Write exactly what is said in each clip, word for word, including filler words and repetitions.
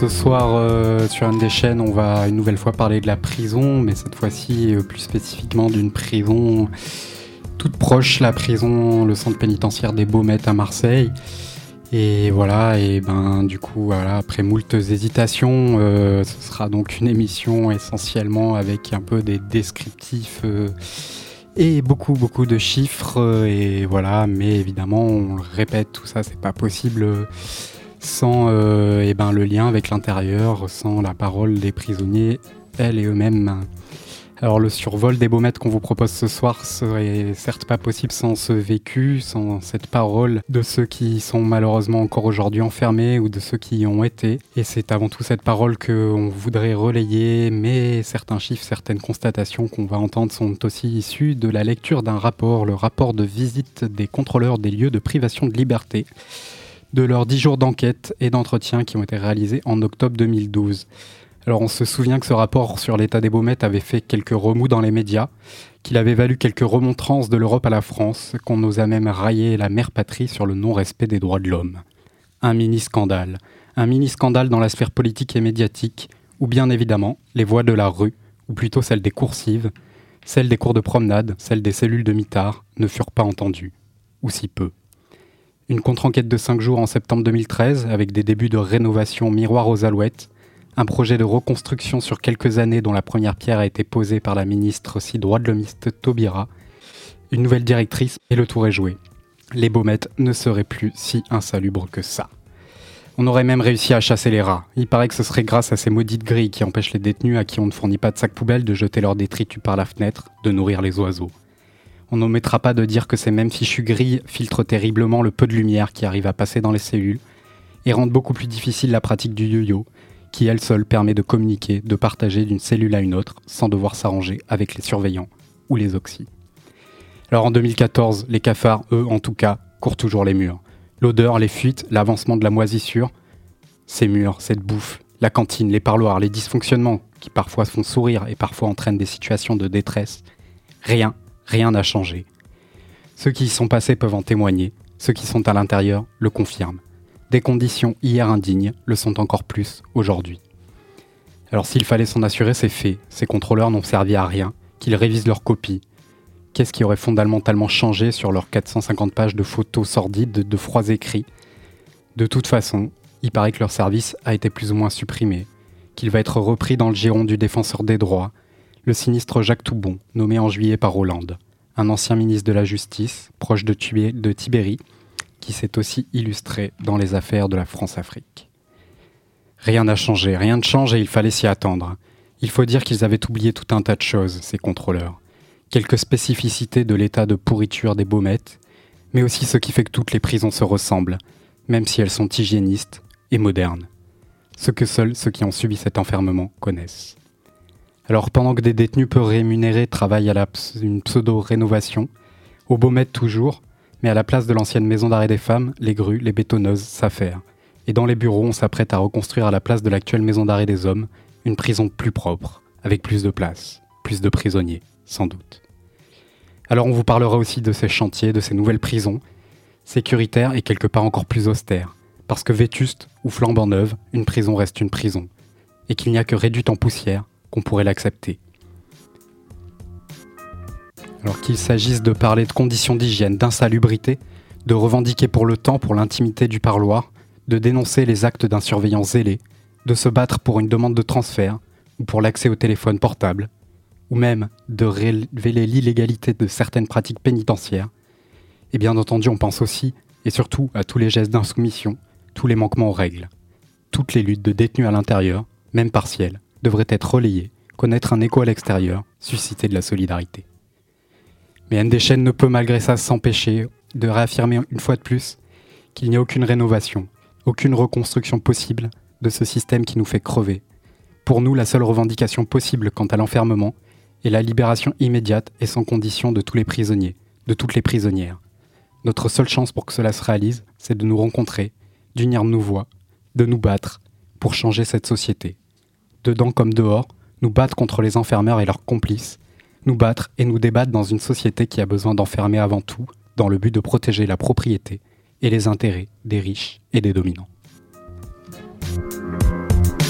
Ce soir, euh, sur une des chaînes, on va une nouvelle fois parler de la prison, mais cette fois-ci, euh, plus spécifiquement d'une prison toute proche, la prison, le centre pénitentiaire des Baumettes à Marseille. Et voilà, et ben du coup, voilà, après moultes hésitations, euh, ce sera donc une émission essentiellement avec un peu des descriptifs euh, et beaucoup, beaucoup de chiffres. Euh, et voilà, mais évidemment, on le répète, tout ça, c'est pas possible euh, sans euh, et ben, le lien avec l'intérieur, sans la parole des prisonniers, elles et eux-mêmes. Alors le survol des Baumettes qu'on vous propose ce soir serait certes pas possible sans ce vécu, sans cette parole de ceux qui sont malheureusement encore aujourd'hui enfermés ou de ceux qui y ont été. Et c'est avant tout cette parole qu'on voudrait relayer, mais certains chiffres, certaines constatations qu'on va entendre sont aussi issues de la lecture d'un rapport, le rapport de visite des contrôleurs des lieux de privation de liberté, de leurs dix jours d'enquête et d'entretien qui ont été réalisés en octobre deux mille douze. Alors on se souvient que ce rapport sur l'état des Baumettes avait fait quelques remous dans les médias, qu'il avait valu quelques remontrances de l'Europe à la France, qu'on osa même railler la mère patrie sur le non-respect des droits de l'homme. Un mini-scandale. Un mini-scandale dans la sphère politique et médiatique, où bien évidemment, les voix de la rue, ou plutôt celles des coursives, celles des cours de promenade, celles des cellules de mitard, ne furent pas entendues. Ou si peu. Une contre-enquête de cinq jours en septembre deux mille treize, avec des débuts de rénovation miroir aux alouettes, un projet de reconstruction sur quelques années dont la première pierre a été posée par la ministre si droit de l'homiste Taubira, une nouvelle directrice et le tour est joué. Les Baumettes ne seraient plus si insalubres que ça. On aurait même réussi à chasser les rats. Il paraît que ce serait grâce à ces maudites grilles qui empêchent les détenus à qui on ne fournit pas de sac poubelle de jeter leurs détritus par la fenêtre, de nourrir les oiseaux. On n'omettra pas de dire que ces mêmes fichues grilles filtrent terriblement le peu de lumière qui arrive à passer dans les cellules et rendent beaucoup plus difficile la pratique du yo-yo, qui elle seule permet de communiquer, de partager d'une cellule à une autre, sans devoir s'arranger avec les surveillants ou les oxys. Alors en deux mille quatorze, les cafards, eux en tout cas, courent toujours les murs. L'odeur, les fuites, l'avancement de la moisissure, ces murs, cette bouffe, la cantine, les parloirs, les dysfonctionnements, qui parfois font sourire et parfois entraînent des situations de détresse, rien, rien n'a changé. Ceux qui y sont passés peuvent en témoigner, ceux qui sont à l'intérieur le confirment. Des conditions hier indignes le sont encore plus aujourd'hui. Alors s'il fallait s'en assurer, c'est fait. Ces contrôleurs n'ont servi à rien, qu'ils révisent leurs copies. Qu'est-ce qui aurait fondamentalement changé sur leurs quatre cent cinquante pages de photos sordides, de, de froids écrits ? De toute façon, il paraît que leur service a été plus ou moins supprimé, qu'il va être repris dans le giron du défenseur des droits, le sinistre Jacques Toubon, nommé en juillet par Hollande, un ancien ministre de la Justice, proche de, Tubé, de Tibéri, qui s'est aussi illustré dans les affaires de la France-Afrique. Rien n'a changé, rien ne change et il fallait s'y attendre. Il faut dire qu'ils avaient oublié tout un tas de choses, ces contrôleurs. Quelques spécificités de l'état de pourriture des Baumettes, mais aussi ce qui fait que toutes les prisons se ressemblent, même si elles sont hygiénistes et modernes. Ce que seuls ceux qui ont subi cet enfermement connaissent. Alors pendant que des détenus peu rémunérés travaillent à la ps- une pseudo-rénovation, aux Baumettes toujours, mais à la place de l'ancienne maison d'arrêt des femmes, les grues, les bétonneuses s'affairent. Et dans les bureaux, on s'apprête à reconstruire à la place de l'actuelle maison d'arrêt des hommes, une prison plus propre, avec plus de place, plus de prisonniers, sans doute. Alors on vous parlera aussi de ces chantiers, de ces nouvelles prisons, sécuritaires et quelque part encore plus austères, parce que vétuste ou flambant neuve, une prison reste une prison, et qu'il n'y a que réduite en poussière qu'on pourrait l'accepter. Alors qu'il s'agisse de parler de conditions d'hygiène, d'insalubrité, de revendiquer pour le temps, pour l'intimité du parloir, de dénoncer les actes d'un surveillant zélé, de se battre pour une demande de transfert ou pour l'accès au téléphone portable, ou même de révéler l'illégalité de certaines pratiques pénitentiaires, et bien entendu on pense aussi, et surtout à tous les gestes d'insoumission, tous les manquements aux règles. Toutes les luttes de détenus à l'intérieur, même partielles, devraient être relayées, connaître un écho à l'extérieur, susciter de la solidarité. Mais N D Chaîne ne peut malgré ça s'empêcher de réaffirmer une fois de plus qu'il n'y a aucune rénovation, aucune reconstruction possible de ce système qui nous fait crever. Pour nous, la seule revendication possible quant à l'enfermement est la libération immédiate et sans condition de tous les prisonniers, de toutes les prisonnières. Notre seule chance pour que cela se réalise, c'est de nous rencontrer, d'unir nos voix, de nous battre pour changer cette société. Dedans comme dehors, nous battre contre les enfermeurs et leurs complices, nous battre et nous débattre dans une société qui a besoin d'enfermer avant tout, dans le but de protéger la propriété et les intérêts des riches et des dominants.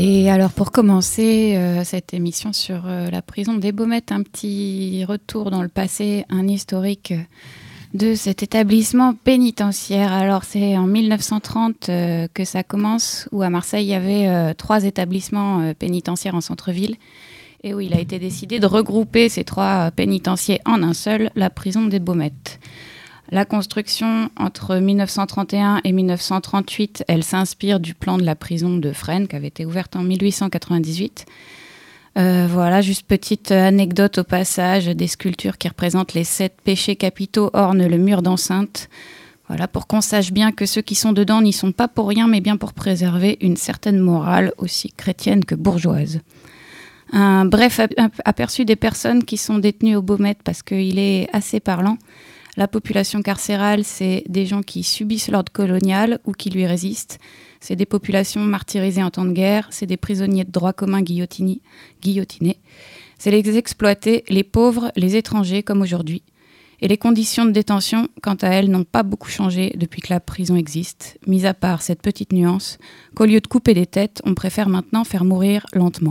Et alors pour commencer euh, cette émission sur euh, la prison des Baumettes, un petit retour dans le passé, un historique de cet établissement pénitentiaire. Alors c'est en mille neuf cent trente euh, que ça commence, où à Marseille il y avait euh, trois établissements euh, pénitentiaires en centre-ville, et où il a été décidé de regrouper ces trois pénitenciers en un seul, la prison des Baumettes. La construction entre mille neuf cent trente et un et mille neuf cent trente-huit, elle s'inspire du plan de la prison de Fresnes, qui avait été ouverte en mille huit cent quatre-vingt-dix-huit. Euh, voilà, juste petite anecdote au passage, des sculptures qui représentent les sept péchés capitaux ornent le mur d'enceinte. Voilà, pour qu'on sache bien que ceux qui sont dedans n'y sont pas pour rien, mais bien pour préserver une certaine morale, aussi chrétienne que bourgeoise. Un bref aperçu des personnes qui sont détenues aux Baumettes, parce qu'il est assez parlant. La population carcérale, c'est des gens qui subissent l'ordre colonial ou qui lui résistent. C'est des populations martyrisées en temps de guerre. C'est des prisonniers de droit commun guillotinés. C'est les exploités, les pauvres, les étrangers, comme aujourd'hui. Et les conditions de détention, quant à elles, n'ont pas beaucoup changé depuis que la prison existe, mis à part cette petite nuance qu'au lieu de couper des têtes, on préfère maintenant faire mourir lentement.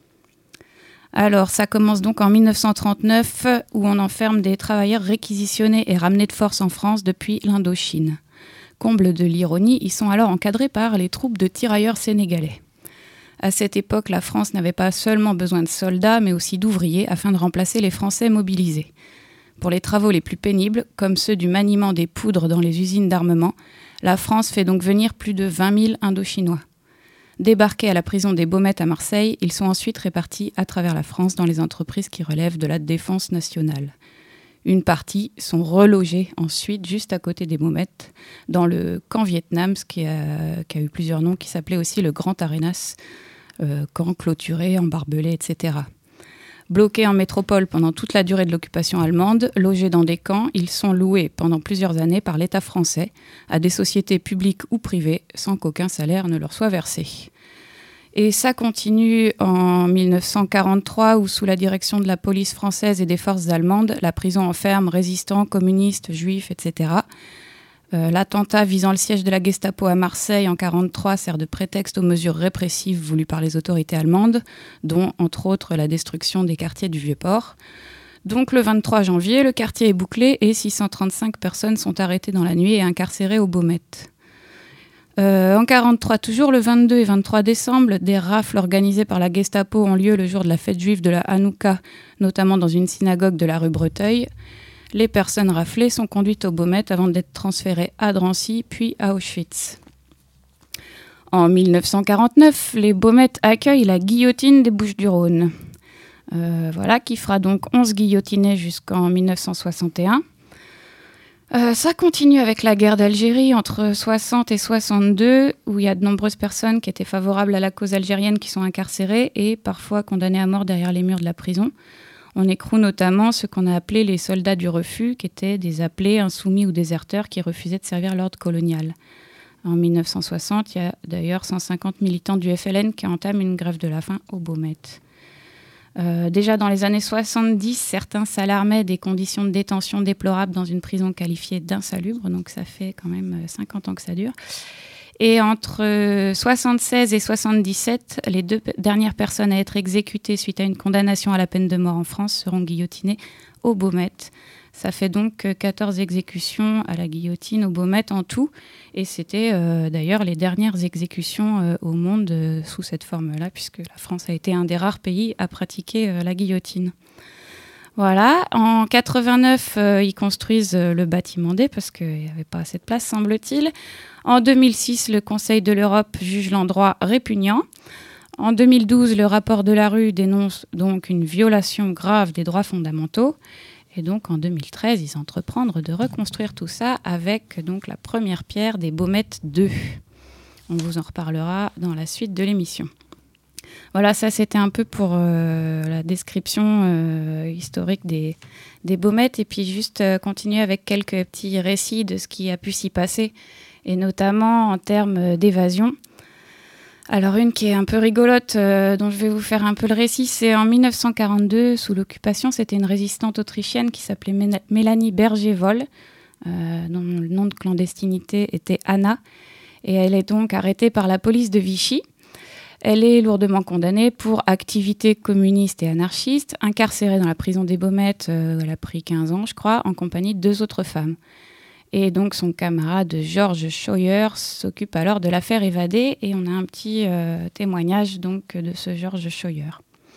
Alors, ça commence donc en mille neuf cent trente-neuf, où on enferme des travailleurs réquisitionnés et ramenés de force en France depuis l'Indochine. Comble de l'ironie, ils sont alors encadrés par les troupes de tirailleurs sénégalais. À cette époque, la France n'avait pas seulement besoin de soldats, mais aussi d'ouvriers, afin de remplacer les Français mobilisés. Pour les travaux les plus pénibles, comme ceux du maniement des poudres dans les usines d'armement, la France fait donc venir plus de vingt mille Indochinois. Débarqués à la prison des Baumettes à Marseille, ils sont ensuite répartis à travers la France dans les entreprises qui relèvent de la défense nationale. Une partie sont relogés ensuite juste à côté des Baumettes, dans le camp Vietnam, ce qui a, qui a eu plusieurs noms, qui s'appelait aussi le Grand Arenas, euh, camp clôturé, embarbelé, et cetera. Bloqués en métropole pendant toute la durée de l'occupation allemande, logés dans des camps, ils sont loués pendant plusieurs années par l'État français à des sociétés publiques ou privées sans qu'aucun salaire ne leur soit versé. Et ça continue en mille neuf cent quarante-trois où, sous la direction de la police française et des forces allemandes, la prison enferme résistants, communistes, juifs, et cetera. Euh, l'attentat visant le siège de la Gestapo à Marseille en mille neuf cent quarante-trois sert de prétexte aux mesures répressives voulues par les autorités allemandes, dont entre autres la destruction des quartiers du Vieux-Port. Donc le vingt-trois janvier, le quartier est bouclé et six cent trente-cinq personnes sont arrêtées dans la nuit et incarcérées aux Baumettes. Euh, en mille neuf cent quarante-trois, toujours le vingt-deux et vingt-trois décembre, des rafles organisées par la Gestapo ont lieu le jour de la fête juive de la Hanouka, notamment dans une synagogue de la rue Breteuil. Les personnes raflées sont conduites aux Baumettes avant d'être transférées à Drancy, puis à Auschwitz. En mille neuf cent quarante-neuf, les Baumettes accueillent la guillotine des Bouches-du-Rhône. Euh, voilà, qui fera donc onze guillotinés jusqu'en mille neuf cent soixante et un. Euh, ça continue avec la guerre d'Algérie entre soixante et soixante-deux, où il y a de nombreuses personnes qui étaient favorables à la cause algérienne qui sont incarcérées et parfois condamnées à mort derrière les murs de la prison. On écroule notamment ce qu'on a appelé les soldats du refus, qui étaient des appelés insoumis ou déserteurs qui refusaient de servir l'ordre colonial. En mille neuf cent soixante, il y a d'ailleurs cent cinquante militants du F L N qui entament une grève de la faim aux Baumettes. Euh, déjà dans les années soixante-dix, certains s'alarmaient des conditions de détention déplorables dans une prison qualifiée d'insalubre, donc ça fait quand même cinquante ans que ça dure. Et entre soixante-seize et soixante-dix-sept, les deux dernières personnes à être exécutées suite à une condamnation à la peine de mort en France seront guillotinées aux Baumettes. Ça fait donc quatorze exécutions à la guillotine aux Baumettes en tout. Et c'était euh, d'ailleurs les dernières exécutions euh, au monde euh, sous cette forme-là, puisque la France a été un des rares pays à pratiquer euh, la guillotine. Voilà, en quatre-vingt-neuf, euh, ils construisent euh, le bâtiment D parce qu'il n'y avait pas assez de place, semble-t-il. En deux mille six, le Conseil de l'Europe juge l'endroit répugnant. En deux mille douze, le rapport de la rue dénonce donc une violation grave des droits fondamentaux. Et donc en deux mille treize, ils entreprennent de reconstruire tout ça avec donc la première pierre des Baumettes deux. On vous en reparlera dans la suite de l'émission. Voilà, ça c'était un peu pour euh, la description euh, historique des, des Baumettes, et puis juste euh, continuer avec quelques petits récits de ce qui a pu s'y passer, et notamment en termes d'évasion. Alors une qui est un peu rigolote, euh, dont je vais vous faire un peu le récit, c'est en mille neuf cent quarante-deux, sous l'occupation, c'était une résistante autrichienne qui s'appelait Mé- Mélanie Berger-Voll, euh, dont le nom de clandestinité était Anna, et elle est donc arrêtée par la police de Vichy. elle est lourdement condamnée pour activité communiste et anarchiste, incarcérée dans la prison des Baumettes, euh, elle a pris quinze ans, je crois, en compagnie de deux autres femmes. Et donc son camarade Georges Scheuer s'occupe alors de l'affaire évadée, et on a un petit euh, témoignage donc de ce Georges Scheuer.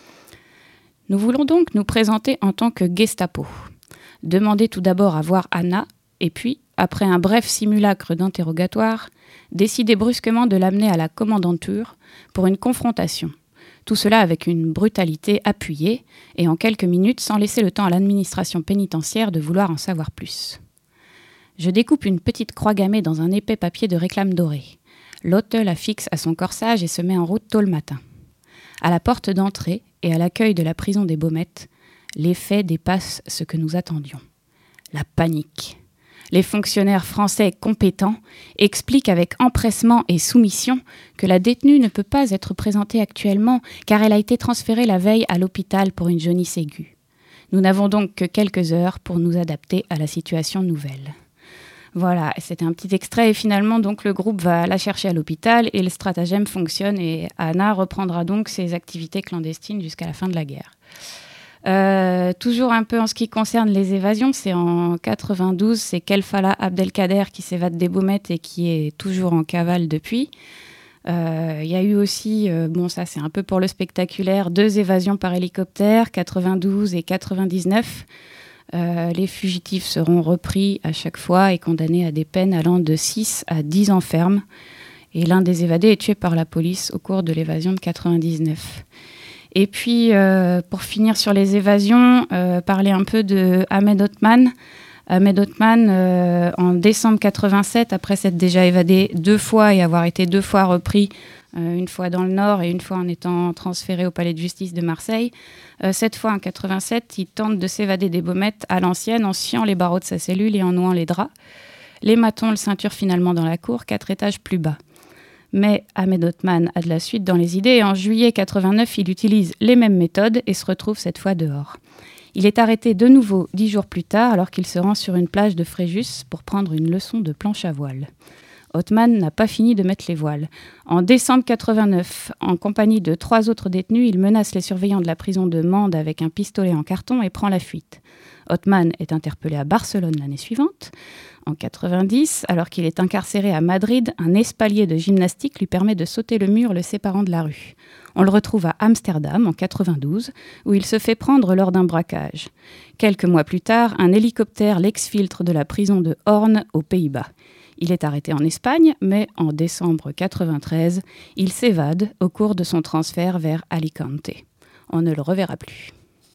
Nous voulons donc nous présenter en tant que Gestapo. Demander tout d'abord à voir Anna, et puis, après un bref simulacre d'interrogatoire, décider brusquement de l'amener à la commandanture pour une confrontation. Tout cela avec une brutalité appuyée et en quelques minutes sans laisser le temps à l'administration pénitentiaire de vouloir en savoir plus. Je découpe une petite croix gammée dans un épais papier de réclame dorée. L'hôte la fixe à son corsage et se met en route tôt le matin. À la porte d'entrée et à l'accueil de la prison des Baumettes, les faits dépassent ce que nous attendions. La panique. Les fonctionnaires français compétents expliquent avec empressement et soumission que la détenue ne peut pas être présentée actuellement car elle a été transférée la veille à l'hôpital pour une jaunisse aiguë. Nous n'avons donc que quelques heures pour nous adapter à la situation nouvelle. Voilà, c'était un petit extrait et finalement donc le groupe va la chercher à l'hôpital et le stratagème fonctionne et Anna reprendra donc ses activités clandestines jusqu'à la fin de la guerre. Euh, toujours un peu en ce qui concerne les évasions, c'est en quatre-vingt-douze, c'est Kelfala Abdelkader qui s'évade des Baumettes et qui est toujours en cavale depuis. Il euh, y a eu aussi, euh, bon ça c'est un peu pour le spectaculaire, deux évasions par hélicoptère, quatre-vingt-douze et quatre-vingt-dix-neuf. Euh, les fugitifs seront repris à chaque fois et condamnés à des peines allant de six à dix ans ferme. Et l'un des évadés est tué par la police au cours de l'évasion de quatre-vingt-dix-neuf. Et puis, euh, pour finir sur les évasions, euh, parler un peu de Ahmed Othman. Ahmed Othman, euh, en décembre quatre-vingt-sept, après s'être déjà évadé deux fois et avoir été deux fois repris, euh, une fois dans le Nord et une fois en étant transféré au palais de justice de Marseille, euh, cette fois en quatre-vingt-sept, il tente de s'évader des Baumettes à l'ancienne en sciant les barreaux de sa cellule et en nouant les draps. Les matons le ceinturent finalement dans la cour, quatre étages plus bas. Mais Ahmed Othman a de la suite dans les idées et en juillet quatre-vingt-neuf, il utilise les mêmes méthodes et se retrouve cette fois dehors. Il est arrêté de nouveau dix jours plus tard alors qu'il se rend sur une plage de Fréjus pour prendre une leçon de planche à voile. Othman n'a pas fini de mettre les voiles. En décembre quatre-vingt-neuf, en compagnie de trois autres détenus, il menace les surveillants de la prison de Mende avec un pistolet en carton et prend la fuite. Othman est interpellé à Barcelone l'année suivante. En quatre-vingt-dix, alors qu'il est incarcéré à Madrid, un espalier de gymnastique lui permet de sauter le mur le séparant de la rue. On le retrouve à Amsterdam en quatre-vingt-douze, où il se fait prendre lors d'un braquage. Quelques mois plus tard, un hélicoptère l'exfiltre de la prison de Hoorn aux Pays-Bas. Il est arrêté en Espagne, mais en décembre quatre-vingt-treize, il s'évade au cours de son transfert vers Alicante. On ne le reverra plus.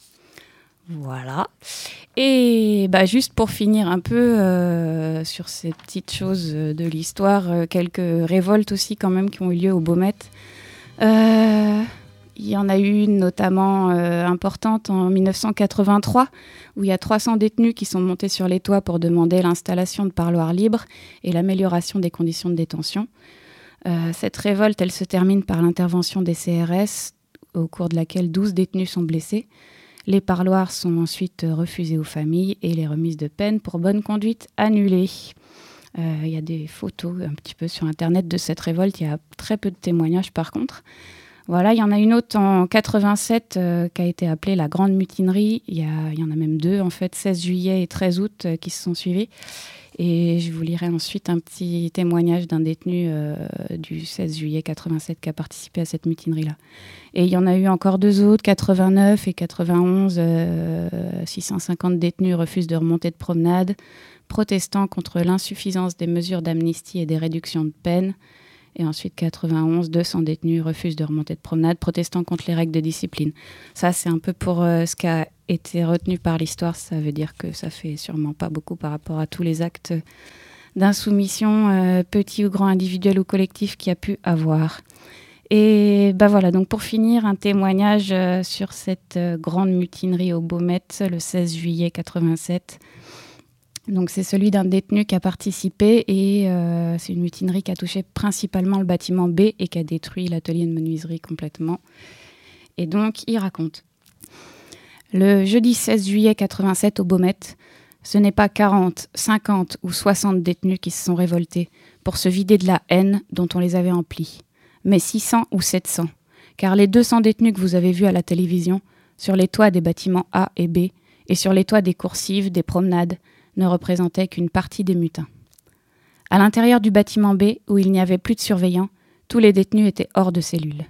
Voilà. Et bah, juste pour finir un peu euh, sur ces petites choses de l'histoire, euh, quelques révoltes aussi quand même qui ont eu lieu aux Baumettes. Euh, il y en a eu une notamment euh, importante en dix-neuf cent quatre-vingt-trois où il y a trois cents détenus qui sont montés sur les toits pour demander l'installation de parloirs libres et l'amélioration des conditions de détention. Euh, cette révolte, elle se termine par l'intervention des C R S au cours de laquelle douze détenus sont blessés. Les parloirs sont ensuite refusés aux familles et les remises de peine pour bonne conduite annulées. Il euh, y a des photos un petit peu sur Internet de cette révolte. Il y a très peu de témoignages par contre. Voilà, il y en a une autre en quatre-vingt-sept euh, qui a été appelée la Grande Mutinerie. Il y, a, il y en a même deux, en fait, seize juillet et treize août euh, qui se sont suivis. Et je vous lirai ensuite un petit témoignage d'un détenu euh, du seize juillet quatre-vingt-sept qui a participé à cette mutinerie-là. Et il y en a eu encore deux autres, quatre-vingt-neuf et quatre-vingt-onze. Euh, six cent cinquante détenus refusent de remonter de promenade, protestant contre l'insuffisance des mesures d'amnistie et des réductions de peine. Et ensuite, quatre-vingt-onze, deux cents détenus refusent de remonter de promenade, protestant contre les règles de discipline. Ça, c'est un peu pour euh, ce qui a été retenu par l'histoire. Ça veut dire que ça fait sûrement pas beaucoup par rapport à tous les actes d'insoumission, euh, petits ou grands, individuels ou collectifs, qu'il y a pu avoir. Et ben voilà, donc pour finir, un témoignage euh, sur cette euh, grande mutinerie aux Baumettes, le seize juillet quatre-vingt-sept. Donc c'est celui d'un détenu qui a participé et euh, c'est une mutinerie qui a touché principalement le bâtiment B et qui a détruit l'atelier de menuiserie complètement. Et donc il raconte. Le jeudi seize juillet quatre-vingt-sept aux Baumettes, ce n'est pas quarante, cinquante ou soixante détenus qui se sont révoltés pour se vider de la haine dont on les avait emplis, mais six cents ou sept cents, car les deux cents détenus que vous avez vus à la télévision, sur les toits des bâtiments A et B, et sur les toits des coursives, des promenades, ne représentaient qu'une partie des mutins. À l'intérieur du bâtiment B, où il n'y avait plus de surveillants, tous les détenus étaient hors de cellule.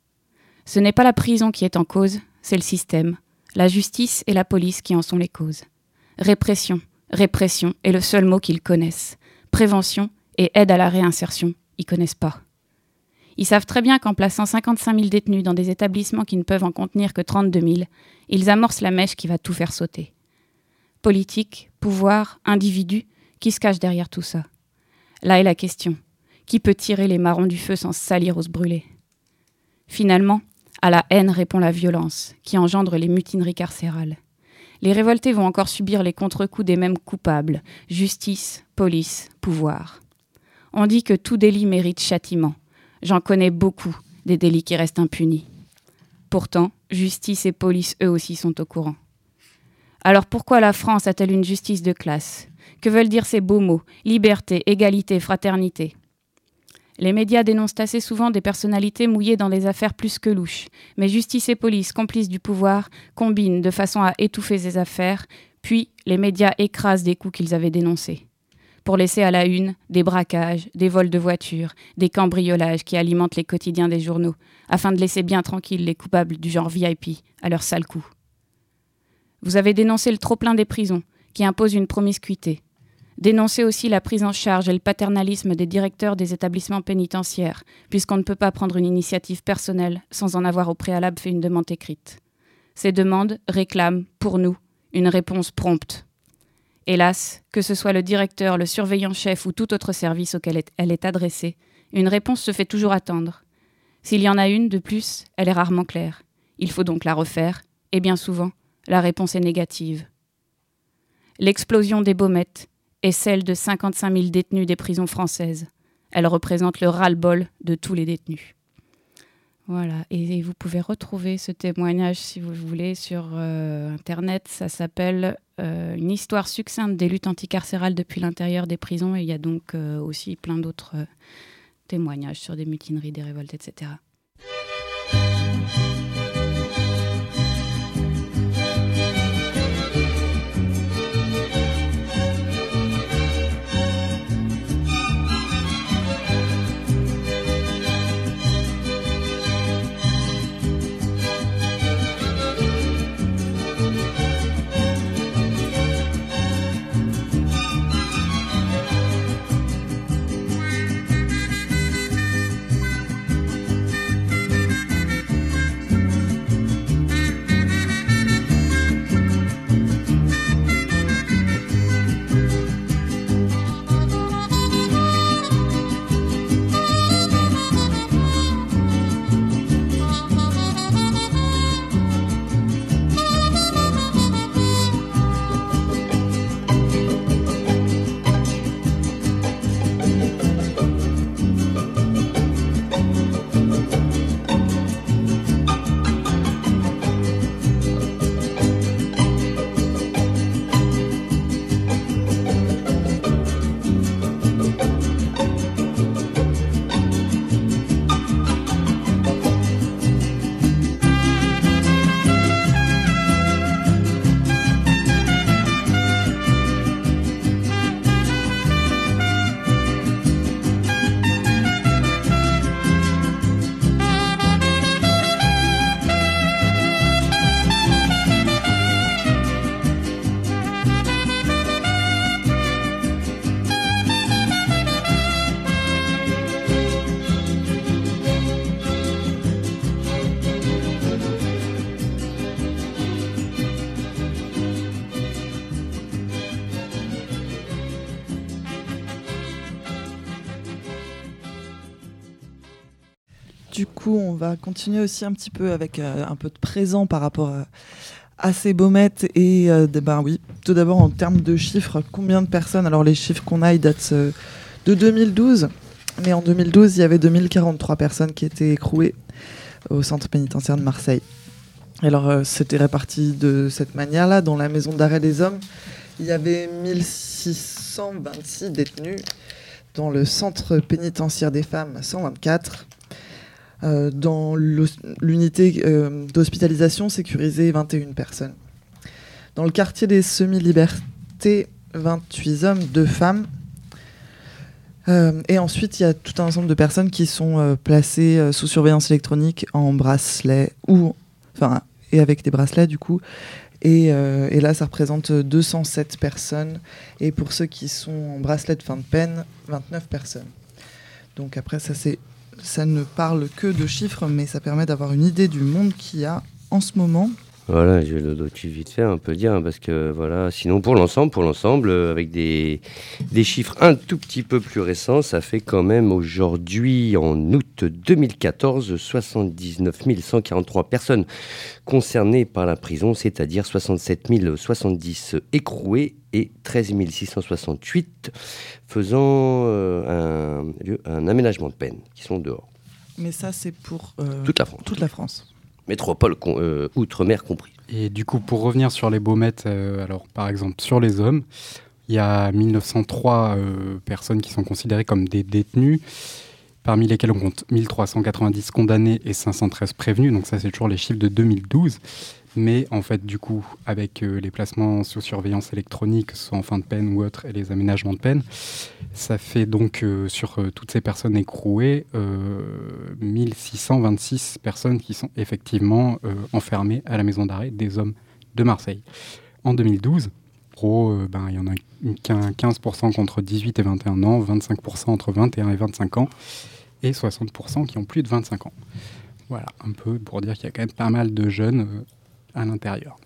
Ce n'est pas la prison qui est en cause, c'est le système, la justice et la police qui en sont les causes. Répression, répression est le seul mot qu'ils connaissent. Prévention et aide à la réinsertion, ils connaissent pas. Ils savent très bien qu'en plaçant cinquante-cinq mille détenus dans des établissements qui ne peuvent en contenir que trente-deux mille, ils amorcent la mèche qui va tout faire sauter. Politique, pouvoir, individu, qui se cache derrière tout ça? Là est la question. Qui peut tirer les marrons du feu sans se salir ou se brûler? Finalement, à la haine répond la violence, qui engendre les mutineries carcérales. Les révoltés vont encore subir les contre-coups des mêmes coupables, justice, police, pouvoir. On dit que tout délit mérite châtiment. J'en connais beaucoup, des délits qui restent impunis. Pourtant, justice et police, eux aussi, sont au courant. Alors pourquoi la France a-t-elle une justice de classe? Que veulent dire ces beaux mots? Liberté, égalité, fraternité. Les médias dénoncent assez souvent des personnalités mouillées dans des affaires plus que louches, mais justice et police, complices du pouvoir, combinent de façon à étouffer ces affaires, puis les médias écrasent des coups qu'ils avaient dénoncés. Pour laisser à la une des braquages, des vols de voitures, des cambriolages qui alimentent les quotidiens des journaux, afin de laisser bien tranquilles les coupables du genre V I P à leur sale coup. Vous avez dénoncé le trop-plein des prisons, qui impose une promiscuité. Dénoncez aussi la prise en charge et le paternalisme des directeurs des établissements pénitentiaires, puisqu'on ne peut pas prendre une initiative personnelle sans en avoir au préalable fait une demande écrite. Ces demandes réclament, pour nous, une réponse prompte. Hélas, que ce soit le directeur, le surveillant-chef ou tout autre service auquel elle est adressée, une réponse se fait toujours attendre. S'il y en a une, de plus, elle est rarement claire. Il faut donc la refaire, et bien souvent, la réponse est négative. L'explosion des baumettes est celle de cinquante-cinq mille détenus des prisons françaises. Elle représente le ras-le-bol de tous les détenus. Voilà, et vous pouvez retrouver ce témoignage, si vous voulez, sur euh, Internet. Ça s'appelle euh, « Une histoire succincte des luttes anticarcérales depuis l'intérieur des prisons ». Et il y a donc euh, aussi plein d'autres euh, témoignages sur des mutineries, des révoltes, et cetera. Du coup, on va continuer aussi un petit peu avec euh, un peu de présent par rapport à, à ces baumettes. Et euh, de, ben oui, tout d'abord en termes de chiffres, combien de personnes? Alors les chiffres qu'on a, ils datent euh, de deux mille douze. Mais en deux mille douze, il y avait deux mille quarante-trois personnes qui étaient écrouées au centre pénitentiaire de Marseille. Alors euh, c'était réparti de cette manière-là. Dans la maison d'arrêt des hommes, il y avait mille six cent vingt-six détenus. Dans le centre pénitentiaire des femmes, cent vingt-quatre. Euh, dans l'unité euh, d'hospitalisation sécurisée, vingt et une personnes. Dans le quartier des Semi-Libertés, vingt-huit hommes, deux femmes. Euh, et ensuite, il y a tout un ensemble de personnes qui sont euh, placées euh, sous surveillance électronique en bracelet, ou, enfin, et avec des bracelets du coup. Et, euh, et là, ça représente deux cent sept personnes. Et pour ceux qui sont en bracelet de fin de peine, vingt-neuf personnes. Donc après, ça, c'est, ça ne parle que de chiffres, mais ça permet d'avoir une idée du monde qu'il y a en ce moment. Voilà, je vais le document vite fait, on peut dire, hein, parce que voilà, sinon pour l'ensemble, pour l'ensemble, euh, avec des, des chiffres un tout petit peu plus récents, ça fait quand même aujourd'hui, en août deux mille quatorze, soixante-dix-neuf mille cent quarante-trois personnes concernées par la prison, c'est-à-dire soixante-sept mille soixante-dix écroués et treize mille six cent soixante-huit faisant euh, un, un aménagement de peine, qui sont dehors. Mais ça, c'est pour euh, toute la France. Toute la France. Métropole, euh, outre-mer compris. Et du coup, pour revenir sur les baumettes, euh, alors par exemple sur les hommes, il y a mille neuf cent trois euh, personnes qui sont considérées comme des détenus, parmi lesquels on compte mille trois cent quatre-vingt-dix condamnés et cinq cent treize prévenus, donc ça c'est toujours les chiffres de deux mille douze. Mais en fait, du coup, avec euh, les placements sous surveillance électronique, soit en fin de peine ou autre, et les aménagements de peine, ça fait donc euh, sur euh, toutes ces personnes écrouées, euh, mille six cent vingt-six personnes qui sont effectivement euh, enfermées à la maison d'arrêt des hommes de Marseille. En deux mille douze, en gros, euh, ben, il y en a quinze pour cent contre dix-huit et vingt et un ans, vingt-cinq pour cent entre vingt et un et vingt-cinq ans, et soixante pour cent qui ont plus de vingt-cinq ans. Voilà, un peu pour dire qu'il y a quand même pas mal de jeunes euh, à l'intérieur.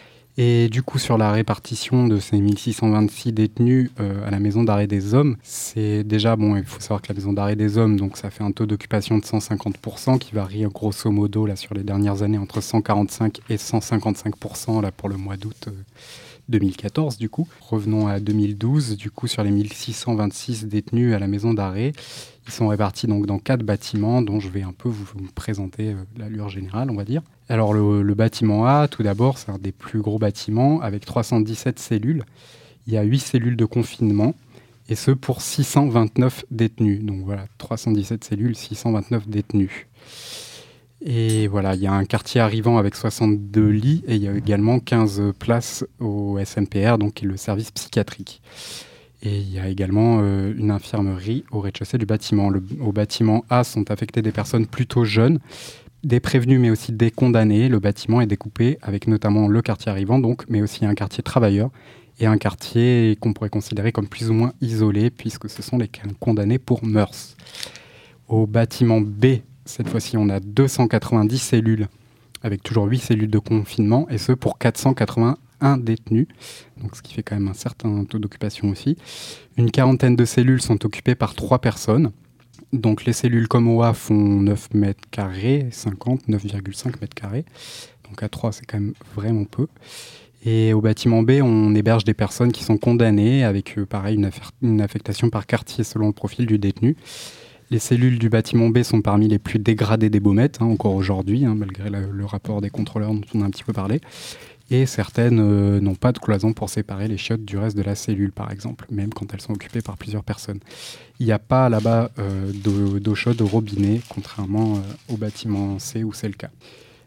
Et du coup, sur la répartition de ces mille six cent vingt-six détenus euh, à la maison d'arrêt des hommes, c'est déjà, bon, il faut savoir que la maison d'arrêt des hommes, donc ça fait un taux d'occupation de cent cinquante pour cent qui varie grosso modo là, sur les dernières années entre cent quarante-cinq et cent cinquante-cinq pour cent là, pour le mois d'août euh, deux mille quatorze du coup. Revenons à deux mille douze, du coup sur les mille six cent vingt-six détenus à la maison d'arrêt, ils sont répartis donc dans quatre bâtiments dont je vais un peu vous, vous présenter euh, l'allure générale, on va dire. Alors le, le bâtiment A, tout d'abord, c'est un des plus gros bâtiments avec trois cent dix-sept cellules. Il y a huit cellules de confinement et ce pour six cent vingt-neuf détenus. Donc voilà, trois cent dix-sept cellules, six cent vingt-neuf détenus. Et voilà, il y a un quartier arrivant avec soixante-deux lits et il y a également quinze places au S M P R, donc qui est le service psychiatrique. Et il y a également euh, une infirmerie au rez-de-chaussée du bâtiment. Le, au bâtiment A sont affectées des personnes plutôt jeunes, des prévenus mais aussi des condamnés. Le bâtiment est découpé avec notamment le quartier arrivant, donc, mais aussi un quartier travailleur et un quartier qu'on pourrait considérer comme plus ou moins isolé puisque ce sont les condamnés pour mœurs. Au bâtiment B, cette fois-ci, on a deux cent quatre-vingt-dix cellules avec toujours huit cellules de confinement et ce pour quatre cent quatre-vingt-un détenus, donc ce qui fait quand même un certain taux d'occupation aussi. Une quarantaine de cellules sont occupées par trois personnes. Donc les cellules comme au A font neuf mètres carrés, cinquante, neuf virgule cinq mètres carrés. Donc à trois, c'est quand même vraiment peu. Et au bâtiment B, on héberge des personnes qui sont condamnées avec, euh, pareil, une, affaire, une affectation par quartier selon le profil du détenu. Les cellules du bâtiment B sont parmi les plus dégradées des baumettes, hein, encore aujourd'hui, hein, malgré la, le rapport des contrôleurs dont on a un petit peu parlé. Et certaines euh, n'ont pas de cloison pour séparer les chiottes du reste de la cellule, par exemple, même quand elles sont occupées par plusieurs personnes. Il n'y a pas là-bas euh, d'eau, d'eau chaude au robinet, contrairement euh, au bâtiment C où c'est le cas.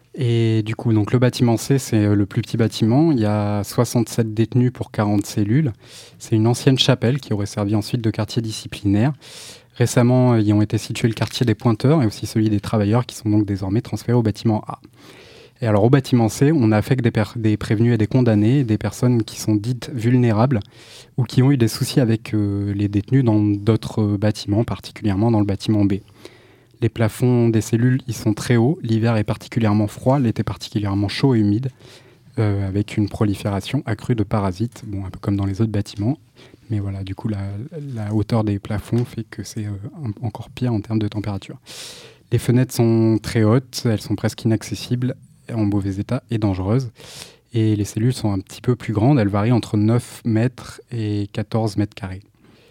Et du coup, donc, le bâtiment C, c'est le plus petit bâtiment. Il y a soixante-sept détenus pour quarante cellules. C'est une ancienne chapelle qui aurait servi ensuite de quartier disciplinaire. Récemment, y ont été situés le quartier des pointeurs et aussi celui des travailleurs qui sont donc désormais transférés au bâtiment A. Et alors au bâtiment C, on affecte des, per- des prévenus et des condamnés, des personnes qui sont dites vulnérables ou qui ont eu des soucis avec euh, les détenus dans d'autres bâtiments, particulièrement dans le bâtiment B. Les plafonds des cellules, ils sont très hauts, l'hiver est particulièrement froid, l'été particulièrement chaud et humide, euh, avec une prolifération accrue de parasites, bon, un peu comme dans les autres bâtiments. Mais voilà, du coup, la, la hauteur des plafonds fait que c'est euh, un, encore pire en termes de température. Les fenêtres sont très hautes, elles sont presque inaccessibles, en mauvais état et dangereuses. Et les cellules sont un petit peu plus grandes, elles varient entre neuf mètres et quatorze mètres carrés.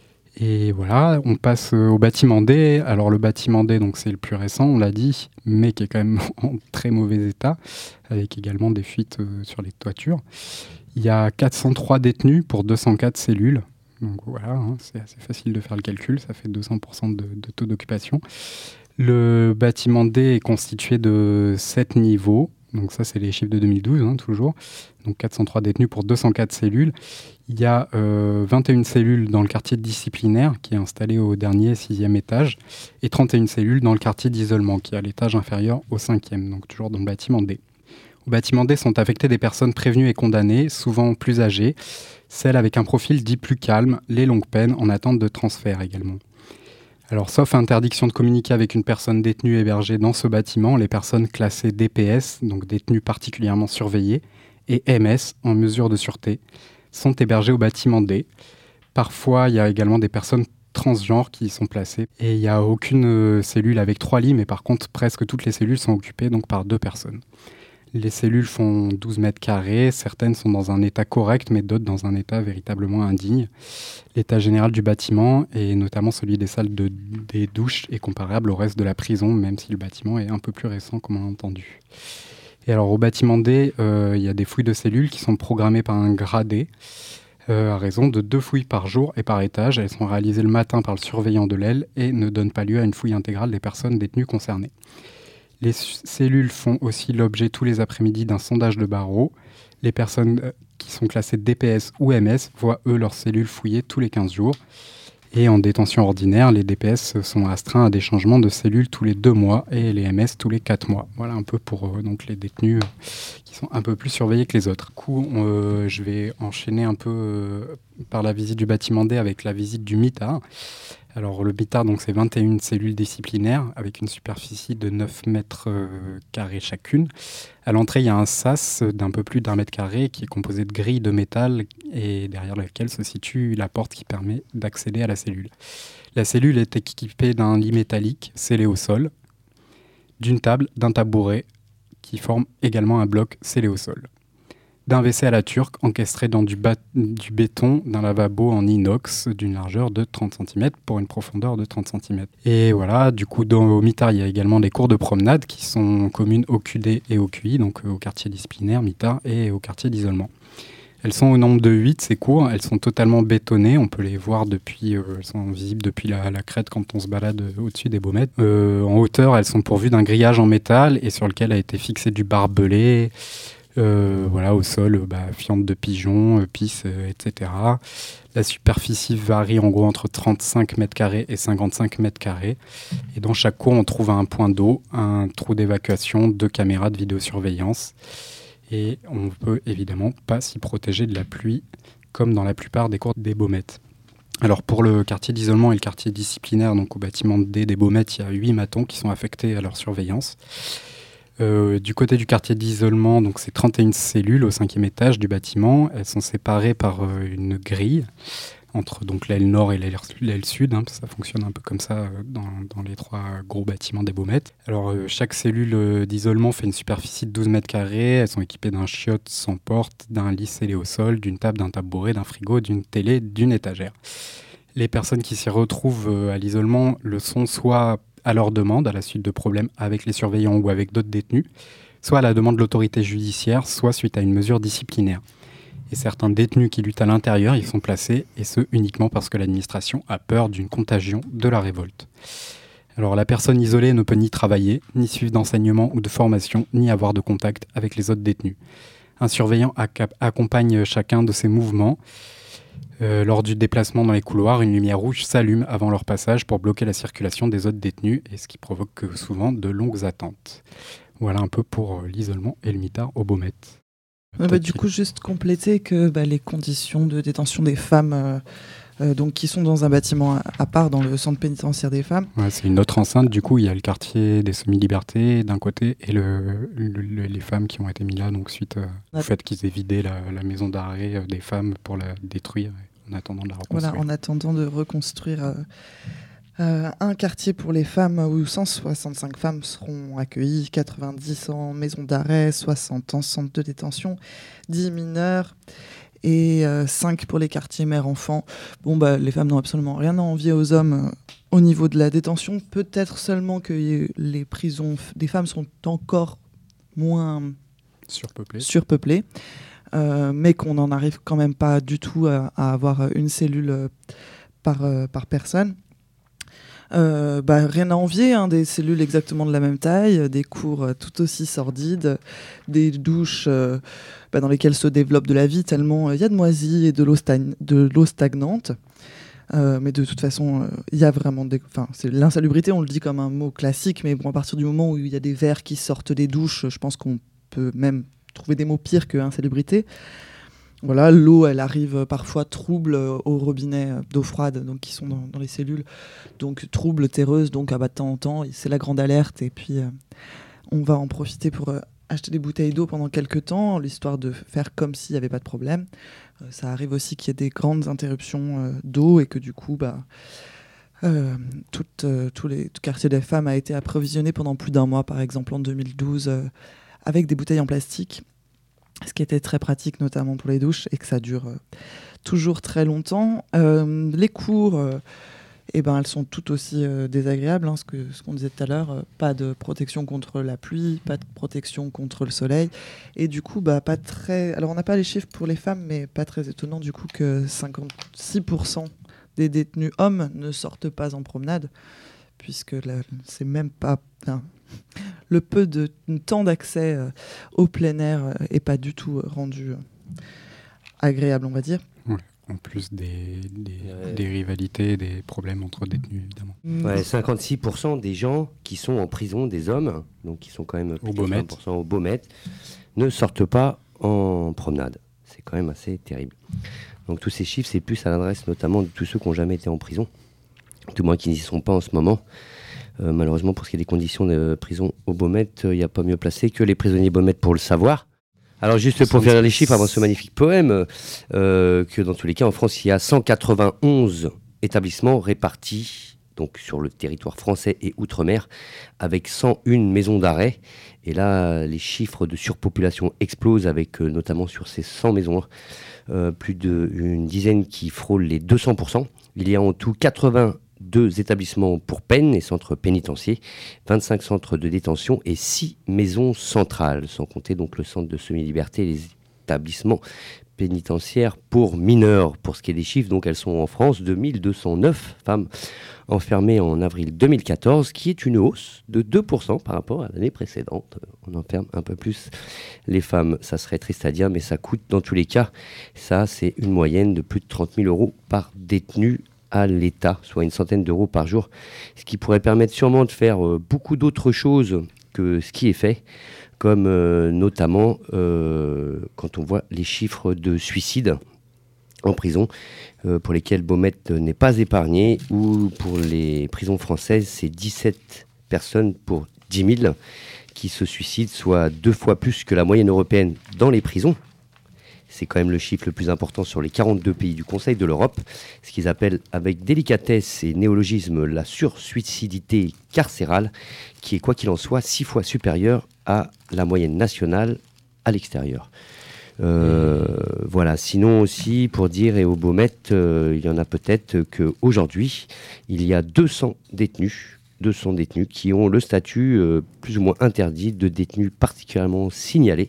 Et voilà, on passe au bâtiment D. Alors le bâtiment D, donc c'est le plus récent, on l'a dit, mais qui est quand même en très mauvais état, avec également des fuites euh, sur les toitures. Il y a quatre cent trois détenus pour deux cent quatre cellules. Donc voilà, hein, c'est assez facile de faire le calcul, ça fait deux cents pour cent de, de taux d'occupation. Le bâtiment D est constitué de sept niveaux. Donc ça, c'est les chiffres de deux mille douze, hein, toujours. Donc quatre cent trois détenus pour deux cent quatre cellules. Il y a euh, vingt et une cellules dans le quartier disciplinaire, qui est installé au dernier, sixième étage, et trente et une cellules dans le quartier d'isolement, qui est à l'étage inférieur au cinquième, donc toujours dans le bâtiment D. Au bâtiment D sont affectées des personnes prévenues et condamnées, souvent plus âgées, celles avec un profil dit plus calme, les longues peines en attente de transfert également. Alors, sauf interdiction de communiquer avec une personne détenue hébergée dans ce bâtiment, les personnes classées D P S, donc détenues particulièrement surveillées, et M S, en mesure de sûreté, sont hébergées au bâtiment D. Parfois, il y a également des personnes transgenres qui y sont placées. Et il n'y a aucune euh, cellule avec trois lits, mais par contre, presque toutes les cellules sont occupées donc, par deux personnes. Les cellules font douze mètres carrés, certaines sont dans un état correct, mais d'autres dans un état véritablement indigne. L'état général du bâtiment, et notamment celui des salles de, des douches, est comparable au reste de la prison, même si le bâtiment est un peu plus récent, comme on a entendu. Et alors au bâtiment D, euh, il y a des fouilles de cellules qui sont programmées par un gradé, euh, à raison de deux fouilles par jour et par étage. Elles sont réalisées le matin par le surveillant de l'aile et ne donnent pas lieu à une fouille intégrale des personnes détenues concernées. Les cellules font aussi l'objet tous les après-midi d'un sondage de barreau. Les personnes qui sont classées D P S ou M S voient, eux, leurs cellules fouillées tous les quinze jours. Et en détention ordinaire, les D P S sont astreints à des changements de cellules tous les deux mois et les M S tous les quatre mois. Voilà un peu pour euh, donc les détenus euh, qui sont un peu plus surveillés que les autres. Du coup, euh, je vais enchaîner un peu euh, par la visite du bâtiment D avec la visite du MITAR. Alors le MITAR, donc, c'est vingt et une cellules disciplinaires avec une superficie de neuf mètres carrés chacune. À l'entrée, il y a un sas d'un peu plus d'un mètre carré qui est composé de grilles de métal et derrière laquelle se situe la porte qui permet d'accéder à la cellule. La cellule est équipée d'un lit métallique scellé au sol, d'une table, d'un tabouret qui forme également un bloc scellé au sol, d'un W C à la turque encastré dans du, bat- du béton, d'un lavabo en inox d'une largeur de trente centimètres pour une profondeur de trente centimètres. Et voilà, du coup, dans, au MITAR, il y a également des cours de promenade qui sont communes au Q D et au Q I, donc au quartier disciplinaire MITAR et au quartier d'isolement. Elles sont au nombre de huit, ces cours. Elles sont totalement bétonnées. On peut les voir depuis, euh, elles sont visibles depuis la, la crête quand on se balade au-dessus des baumettes. Euh, en hauteur, elles sont pourvues d'un grillage en métal et sur lequel a été fixé du barbelé. Euh, voilà, au sol, euh, bah, fientes de pigeons, euh, pisse, euh, et cetera. La superficie varie en gros entre trente-cinq mètres carrés et cinquante-cinq mètres carrés. Et dans chaque cour, on trouve un point d'eau, un trou d'évacuation, deux caméras de vidéosurveillance. Et on ne peut évidemment pas s'y protéger de la pluie, comme dans la plupart des cours des baumettes. Alors pour le quartier d'isolement et le quartier disciplinaire, donc au bâtiment D des baumettes, il y a huit matons qui sont affectés à leur surveillance. Euh, du côté du quartier d'isolement, donc c'est trente et une cellules au cinquième étage du bâtiment. Elles sont séparées par euh, une grille entre donc, l'aile nord et l'aile, l'aile sud. Hein, ça fonctionne un peu comme ça euh, dans, dans les trois gros bâtiments des baumettes. Alors euh, chaque cellule euh, d'isolement fait une superficie de douze mètres carrés. Elles sont équipées d'un chiotte sans porte, d'un lit scellé au sol, d'une table, d'un tabouret, d'un frigo, d'une télé, d'une étagère. Les personnes qui s'y retrouvent euh, à l'isolement le sont soit à leur demande, à la suite de problèmes avec les surveillants ou avec d'autres détenus, soit à la demande de l'autorité judiciaire, soit suite à une mesure disciplinaire. Et certains détenus qui luttent à l'intérieur y sont placés, et ce uniquement parce que l'administration a peur d'une contagion de la révolte. Alors la personne isolée ne peut ni travailler, ni suivre d'enseignement ou de formation, ni avoir de contact avec les autres détenus. Un surveillant acc- accompagne chacun de ces mouvements. Euh, lors du déplacement dans les couloirs, une lumière rouge s'allume avant leur passage pour bloquer la circulation des autres détenus, et ce qui provoque souvent de longues attentes. Voilà un peu pour euh, l'isolement et le MITAR aux baumettes. Ah bah, du coup, juste compléter que bah, les conditions de détention des femmes euh, euh, donc, qui sont dans un bâtiment à, à part dans le centre pénitentiaire des femmes. Ouais, c'est une autre enceinte, du coup il y a le quartier des semi-libertés d'un côté et le, le, le, les femmes qui ont été mises là donc, suite euh, au ouais. fait qu'ils aient vidé la, la maison d'arrêt euh, des femmes pour la détruire en attendant de la reconstruire. Voilà, en attendant de reconstruire euh, euh, un quartier pour les femmes où cent soixante-cinq femmes seront accueillies, quatre-vingt-dix en maison d'arrêt, soixante en centre de détention, dix mineurs et euh, cinq pour les quartiers mères-enfants. Bon, bah, les femmes n'ont absolument rien à envier aux hommes euh, au niveau de la détention. Peut-être seulement que les prisons des femmes sont encore moins surpeuplées. surpeuplées. Euh, mais qu'on n'en arrive quand même pas du tout à, à avoir une cellule euh, par, euh, par personne. Euh, bah, rien à envier, hein, des cellules exactement de la même taille, des cours euh, tout aussi sordides, des douches euh, bah, dans lesquelles se développe de la vie tellement il euh, y a de moisies et de l'eau, stagn- de l'eau stagnante. Euh, mais de toute façon, il euh, y a vraiment des... Enfin, c'est l'insalubrité, on le dit comme un mot classique, mais bon, à partir du moment où il y a des vers qui sortent des douches, je pense qu'on peut même trouver des mots pires que insalubrité. Voilà, l'eau, elle arrive parfois trouble au robinet d'eau froide, donc qui sont dans, dans les cellules, donc trouble, terreuse, donc à bas de temps en temps, c'est la grande alerte, et puis euh, on va en profiter pour euh, acheter des bouteilles d'eau pendant quelques temps, l'histoire de faire comme s'il n'y avait pas de problème. Euh, ça arrive aussi qu'il y ait des grandes interruptions euh, d'eau, et que du coup, bah, euh, tout, euh, tout, les, tout le quartier des femmes a été approvisionné pendant plus d'un mois, par exemple en deux mille douze, euh, avec des bouteilles en plastique. Ce qui était très pratique, notamment pour les douches, et que ça dure euh, toujours très longtemps. Euh, les cours, euh, eh ben, elles sont tout aussi euh, désagréables, hein, ce, que, ce qu'on disait tout à l'heure. Euh, pas de protection contre la pluie, pas de protection contre le soleil. Et du coup, bah, pas très... Alors, on n'a pas les chiffres pour les femmes, mais pas très étonnant, du coup, que cinquante-six pour cent des détenus hommes ne sortent pas en promenade, puisque là, c'est même pas... Hein, le peu de temps d'accès euh, au plein air euh, est pas du tout euh, rendu euh, agréable, on va dire. Ouais, en plus des, des, Ouais. des rivalités, des problèmes entre détenus, évidemment. Ouais, cinquante-six pour cent des gens qui sont en prison, des hommes, donc qui sont quand même plus de Beaumet. quatre-vingts pour cent au Beaumet, ne sortent pas en promenade. C'est quand même assez terrible. Donc tous ces chiffres, c'est plus à l'adresse notamment de tous ceux qui n'ont jamais été en prison, du moins qui n'y sont pas en ce moment. Euh, malheureusement, pour ce qui est des conditions de prison au Beaumet, il euh, n'y a pas mieux placé que les prisonniers Beaumet pour le savoir. Alors juste pour faire les chiffres avant ce magnifique poème, euh, que dans tous les cas en France il y a cent quatre-vingt-onze établissements répartis donc sur le territoire français et outre-mer avec cent une maisons d'arrêt. Et là les chiffres de surpopulation explosent avec euh, notamment sur ces cent maisons euh, plus d'une dizaine qui frôlent les deux cents pour cent. Il y a en tout quatre-vingt-deux établissements pour peine et centres pénitentiaires, vingt-cinq centres de détention et six maisons centrales, sans compter donc le centre de semi-liberté et les établissements pénitentiaires pour mineurs. Pour ce qui est des chiffres, donc elles sont en France deux mille deux cent neuf femmes enfermées en avril deux mille quatorze, qui est une hausse de deux pour cent par rapport à l'année précédente. On enferme un peu plus les femmes, ça serait triste à dire, mais ça coûte dans tous les cas. Ça, c'est une moyenne de plus de trente mille euros par détenu à l'État, soit une centaine d'euros par jour, ce qui pourrait permettre sûrement de faire euh, beaucoup d'autres choses que ce qui est fait, comme euh, notamment euh, quand on voit les chiffres de suicides en prison, euh, pour lesquels Beaumet n'est pas épargné, ou pour les prisons françaises, c'est dix-sept personnes pour dix mille qui se suicident, soit deux fois plus que la moyenne européenne dans les prisons. C'est quand même le chiffre le plus important sur les quarante-deux pays du Conseil de l'Europe, ce qu'ils appellent avec délicatesse et néologisme la sursuicidité carcérale, qui est quoi qu'il en soit six fois supérieure à la moyenne nationale à l'extérieur. Euh, voilà, sinon aussi pour dire, et au Beaumet, euh, il y en a peut-être qu'aujourd'hui, il y a deux cents détenus, deux cents détenus qui ont le statut euh, plus ou moins interdit de détenus particulièrement signalés,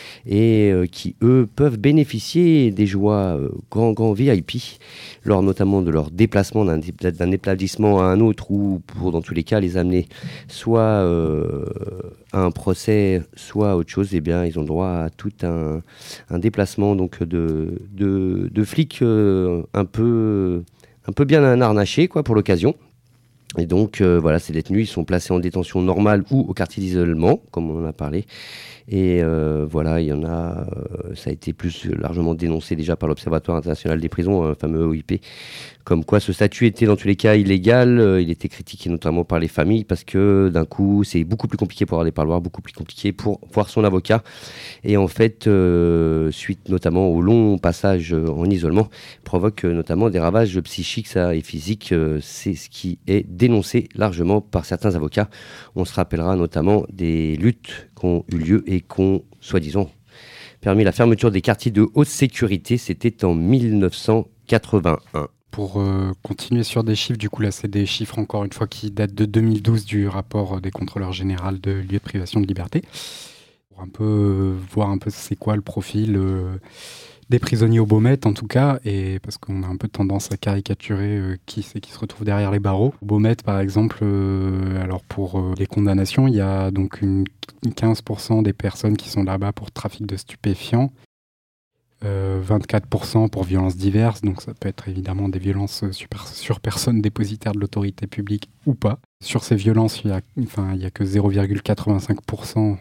et euh, qui, eux, peuvent bénéficier des joies euh, grand, grand V I P, lors notamment de leur déplacement d'un, d'un établissement à un autre, ou pour, dans tous les cas, les amener soit euh, à un procès, soit à autre chose. Eh bien, ils ont droit à tout un, un déplacement donc, de, de, de flics euh, un, peu, un peu bien harnachés, quoi, pour l'occasion. Et donc, euh, voilà, ces détenus, ils sont placés en détention normale ou au quartier d'isolement, comme on en a parlé. Et euh, voilà, il y en a, euh, ça a été plus largement dénoncé déjà par l'Observatoire international des prisons, un fameux O I P, comme quoi ce statut était dans tous les cas illégal. Euh, il était critiqué notamment par les familles parce que d'un coup, c'est beaucoup plus compliqué pour avoir des parloirs, beaucoup plus compliqué pour voir son avocat. Et en fait, euh, suite notamment au long passage en isolement, provoque euh, notamment des ravages psychiques ça, et physiques. Euh, c'est ce qui est dénoncé largement par certains avocats. On se rappellera notamment des luttes qui ont eu lieu et qui ont, soi-disant, permis la fermeture des quartiers de haute sécurité. C'était en mille neuf cent quatre-vingt-un. Pour euh, continuer sur des chiffres, du coup là c'est des chiffres encore une fois qui datent de deux mille douze du rapport des contrôleurs généraux de lieux de privation de liberté. Pour un peu euh, voir un peu c'est quoi le profil euh, des prisonniers au Baumette en tout cas, et parce qu'on a un peu tendance à caricaturer euh, qui c'est qui se retrouve derrière les barreaux. Au Baumette par exemple, euh, alors pour euh, les condamnations, il y a donc une, une quinze pour cent des personnes qui sont là-bas pour trafic de stupéfiants, euh, vingt-quatre pour cent pour violences diverses, donc ça peut être évidemment des violences sur, sur personnes dépositaires de l'autorité publique ou pas. Sur ces violences, il y a, enfin, il y a que zéro virgule quatre-vingt-cinq pour cent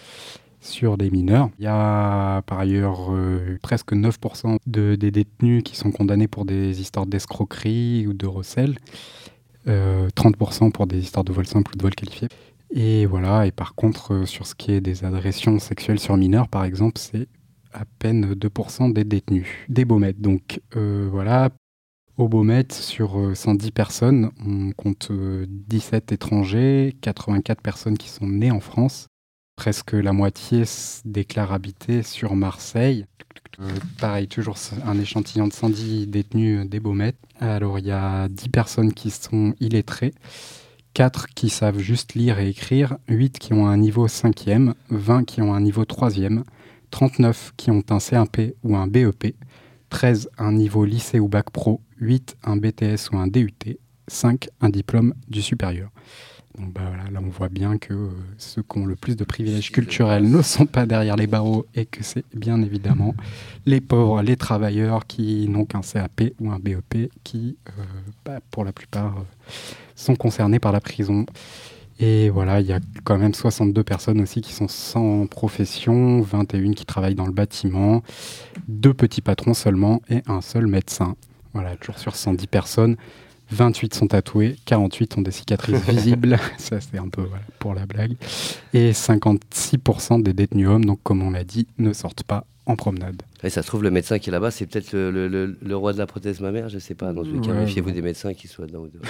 sur des mineurs. Il y a par ailleurs euh, presque neuf pour cent de, des détenus qui sont condamnés pour des histoires d'escroquerie ou de recel, euh, trente pour cent pour des histoires de vol simple ou de vol qualifié. Et voilà, et par contre, euh, sur ce qui est des agressions sexuelles sur mineurs, par exemple, c'est à peine deux pour cent des détenus, des Baumettes. Donc euh, voilà, au Baumette, sur euh, cent dix personnes, on compte euh, dix-sept étrangers, quatre-vingt-quatre personnes qui sont nées en France. Presque la moitié s- déclarent habiter sur Marseille. Euh, pareil, toujours un échantillon de cent dix détenus euh, des Baumettes. Alors il y a dix personnes qui sont illettrées, quatre qui savent juste lire et écrire, huit qui ont un niveau cinquième, vingt qui ont un niveau troisième, trente-neuf qui ont un C un P ou un B E P, treize un niveau lycée ou bac pro, huit un B T S ou un D U T, cinq un diplôme du supérieur. Donc bah voilà, là on voit bien que euh, ceux qui ont le plus de privilèges culturels ne sont pas derrière les barreaux et que c'est bien évidemment les pauvres, les travailleurs qui n'ont qu'un C A P ou un B E P qui, euh, bah, pour la plupart, euh, sont concernés par la prison. Et voilà, il y a quand même soixante-deux personnes aussi qui sont sans profession, vingt et une qui travaillent dans le bâtiment, deux petits patrons seulement et un seul médecin. Voilà, toujours sur cent dix personnes, vingt-huit sont tatoués, quarante-huit ont des cicatrices visibles, ça c'est un peu voilà, pour la blague, et cinquante-six pour cent des détenus hommes, donc comme on l'a dit, ne sortent pas en promenade. Et ça se trouve, le médecin qui est là-bas, c'est peut-être le, le, le, le roi de la prothèse mammaire, je sais pas. Dans tous les cas, Ouais, méfiez-vous ouais. des médecins qui soient dedans ou dehors.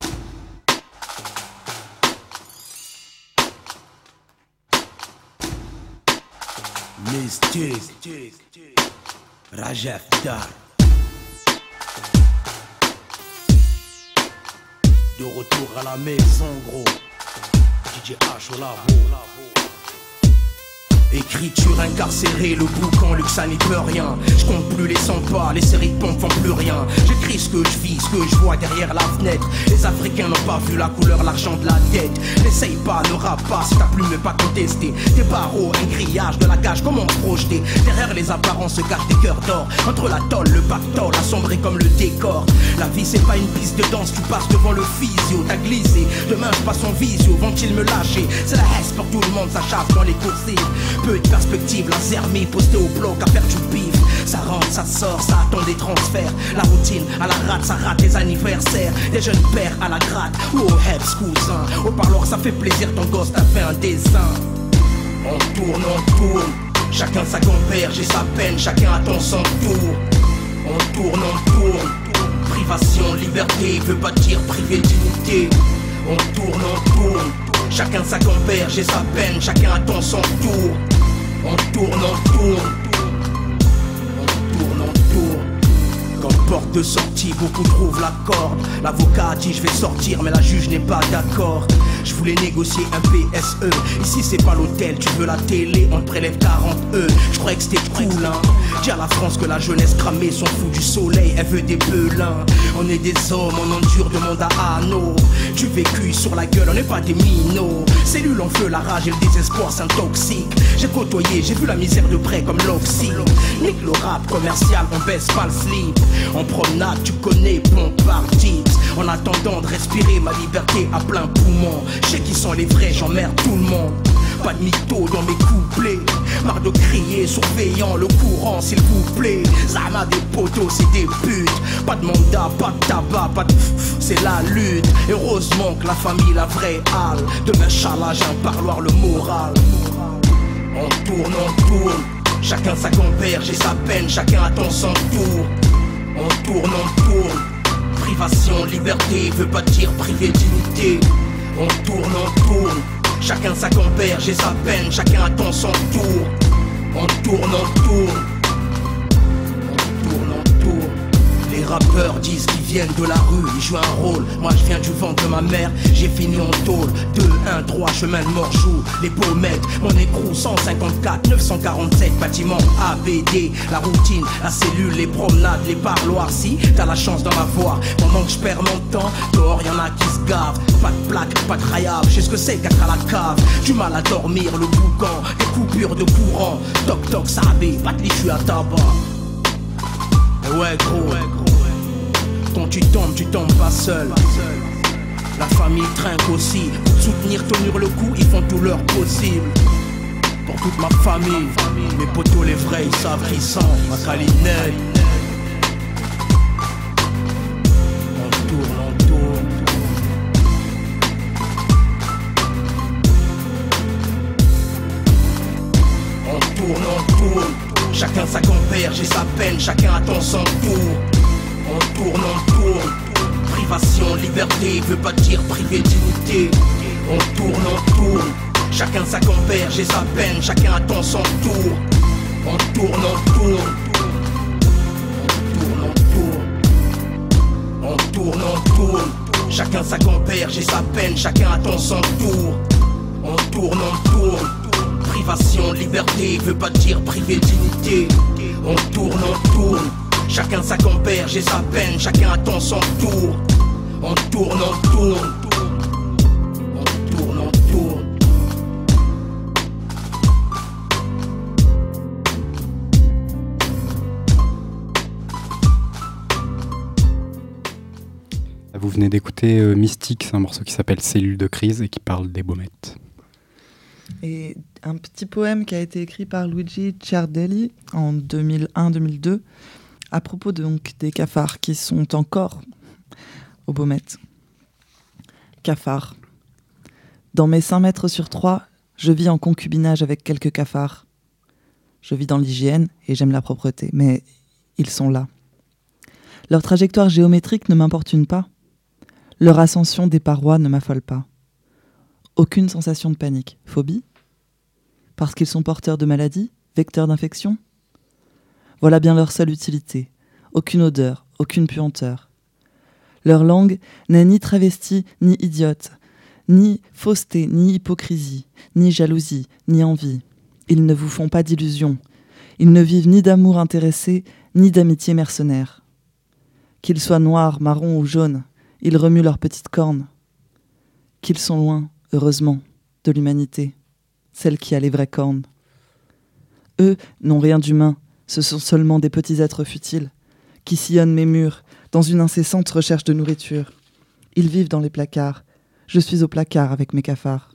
Mystique, Rajaf Dar. De retour à la maison, gros. D J H au labo. Écriture incarcérée, le boucan, luxe, ça n'y peut rien. Je compte plus les cent pas, les séries de pompes font plus rien. J'écris ce que je vis, ce que je vois derrière la fenêtre. Les Africains n'ont pas vu la couleur, l'argent de la dette. N'essaye pas, ne rappe pas, si ta plume n'est pas contestée. Des barreaux, un grillage, de la cage, comment se projeter? Derrière les apparences se cachent des cœurs d'or. Entre la tôle, le pactole, assombri comme le décor. La vie c'est pas une piste de danse, tu passes devant le physio, t'as glissé. Demain je passe en visio, vont-ils me lâcher? C'est la hesse pour tout le monde, ça chasse dans les coursives. Peu de perspective, laser mis posté au bloc à faire du bif. Ça rentre, ça sort, ça attend des transferts. La routine à la rate, ça rate les anniversaires. Des jeunes pères à la gratte ou au Hebs cousin. Au parloir ça fait plaisir, ton gosse t'a fait un dessin. On tourne, on tourne, chacun sa compère, j'ai sa peine, chacun attend son tour. On tourne, on tourne, privation, liberté, veut pas dire privé d'unité. On tourne, on tourne, chacun sa compère, j'ai sa peine, chacun attend son tour. On tourne, on tourne, on tourne, on tourne. Comme porte de sortie, beaucoup trouvent la corde. L'avocat dit je vais sortir, mais la juge n'est pas d'accord. Je voulais négocier un P S E. Ici c'est pas l'hôtel, tu veux la télé, on te prélève quarante E. Je croyais que c'était cool, hein. Dis à la France que la jeunesse cramée s'en fout du soleil, elle veut des pelins. On est des hommes, on endure, demande à Anno. Du vécu sur la gueule, on n'est pas des minots. Cellules en feu, la rage et le désespoir, c'est un toxique. J'ai côtoyé, j'ai vu la misère de près comme l'oxy. Nique le rap commercial, on baisse pas le slip. En promenade, tu connais, bon parti. En attendant de respirer ma liberté à plein poumon. Je sais qui sont les vrais, j'emmerde tout le monde. Pas de mytho dans mes couplets. Marre de crier, surveillant le courant s'il vous plaît. Zama des poteaux, c'est des putes. Pas de mandat, pas de tabac, pas de f- c'est la lutte. Heureusement que la famille, la vraie halle. Demain, Inch'Allah, j'ai un parloir, le moral. On tourne, on tourne, chacun sa compère, j'ai sa peine, chacun attend son tour. On tourne, on tourne, privation, liberté, veut pas dire privé d'unité. On tourne, on tourne, chacun sa compère, j'ai sa peine, chacun attend son tour. On tourne, on tourne, on tourne, on tourne. Les rappeurs disent qu'ils viennent de la rue, ils jouent un rôle. Moi je viens du ventre de ma mère, j'ai fini en tôle. Deux, un, trois, chemin de Morjou, les Baumettes. Mon écrou cent cinquante-quatre, neuf cent quarante-sept, bâtiment A, B, D. La routine, la cellule, les promenades, les parloirs. Si t'as la chance d'en avoir, pendant que je perds mon temps, dehors y'en a qui se gavent. Pas de plaque, pas de raillable, je sais ce que c'est qu'être à la cave. Du mal à dormir, le boucan, des coupures de courant. Toc toc, sabé, pas de lit, je suis à tabac. Ouais gros, ouais, gros. Quand tu tombes, tu tombes pas seul. La famille trinque aussi. Pour te soutenir, tenir le coup, ils font tout leur possible. Pour toute ma famille, mes potos les vrais, ils savent qui sont. Ma calinette. On tourne, on tourne. On tourne, on tourne. Chacun sa compère, j'ai sa peine, chacun attend son tour. On tourne, on tourne. Privation, liberté, veut pas dire privé d'unité. On tourne, on tourne. Chacun sa compère, j'ai sa peine, chacun attend son tour. On tourne, on tourne. On tourne, on tourne. On tourne, on tourne. Chacun sa compère, j'ai sa peine, chacun attend son tour. On tourne, on tourne. Privation, liberté, veut pas dire privé d'unité. On tourne, on tourne. Chacun sa compère, j'ai sa peine, chacun attend son tour. On tourne, on tourne. On tourne, on tourne. Vous venez d'écouter euh, Mystique, c'est un morceau qui s'appelle Cellule de crise et qui parle des Baumettes. Et un petit poème qui a été écrit par Luigi Ciardelli en deux mille un deux mille deux à propos donc des cafards qui sont encore aux Baumettes. Cafards. Dans mes cinq mètres sur trois, je vis en concubinage avec quelques cafards. Je vis dans l'hygiène et j'aime la propreté, mais ils sont là. Leur trajectoire géométrique ne m'importune pas. Leur ascension des parois ne m'affole pas. Aucune sensation de panique. Phobie ? Parce qu'ils sont porteurs de maladies, vecteurs d'infection ? Voilà bien leur seule utilité. Aucune odeur, aucune puanteur. Leur langue n'est ni travestie, ni idiote, ni fausseté, ni hypocrisie, ni jalousie, ni envie. Ils ne vous font pas d'illusions. Ils ne vivent ni d'amour intéressé, ni d'amitié mercenaire. Qu'ils soient noirs, marrons ou jaunes, ils remuent leurs petites cornes. Qu'ils sont loin, heureusement, de l'humanité, celle qui a les vraies cornes. Eux n'ont rien d'humain, ce sont seulement des petits êtres futiles, qui sillonnent mes murs, dans une incessante recherche de nourriture. Ils vivent dans les placards, je suis au placard avec mes cafards.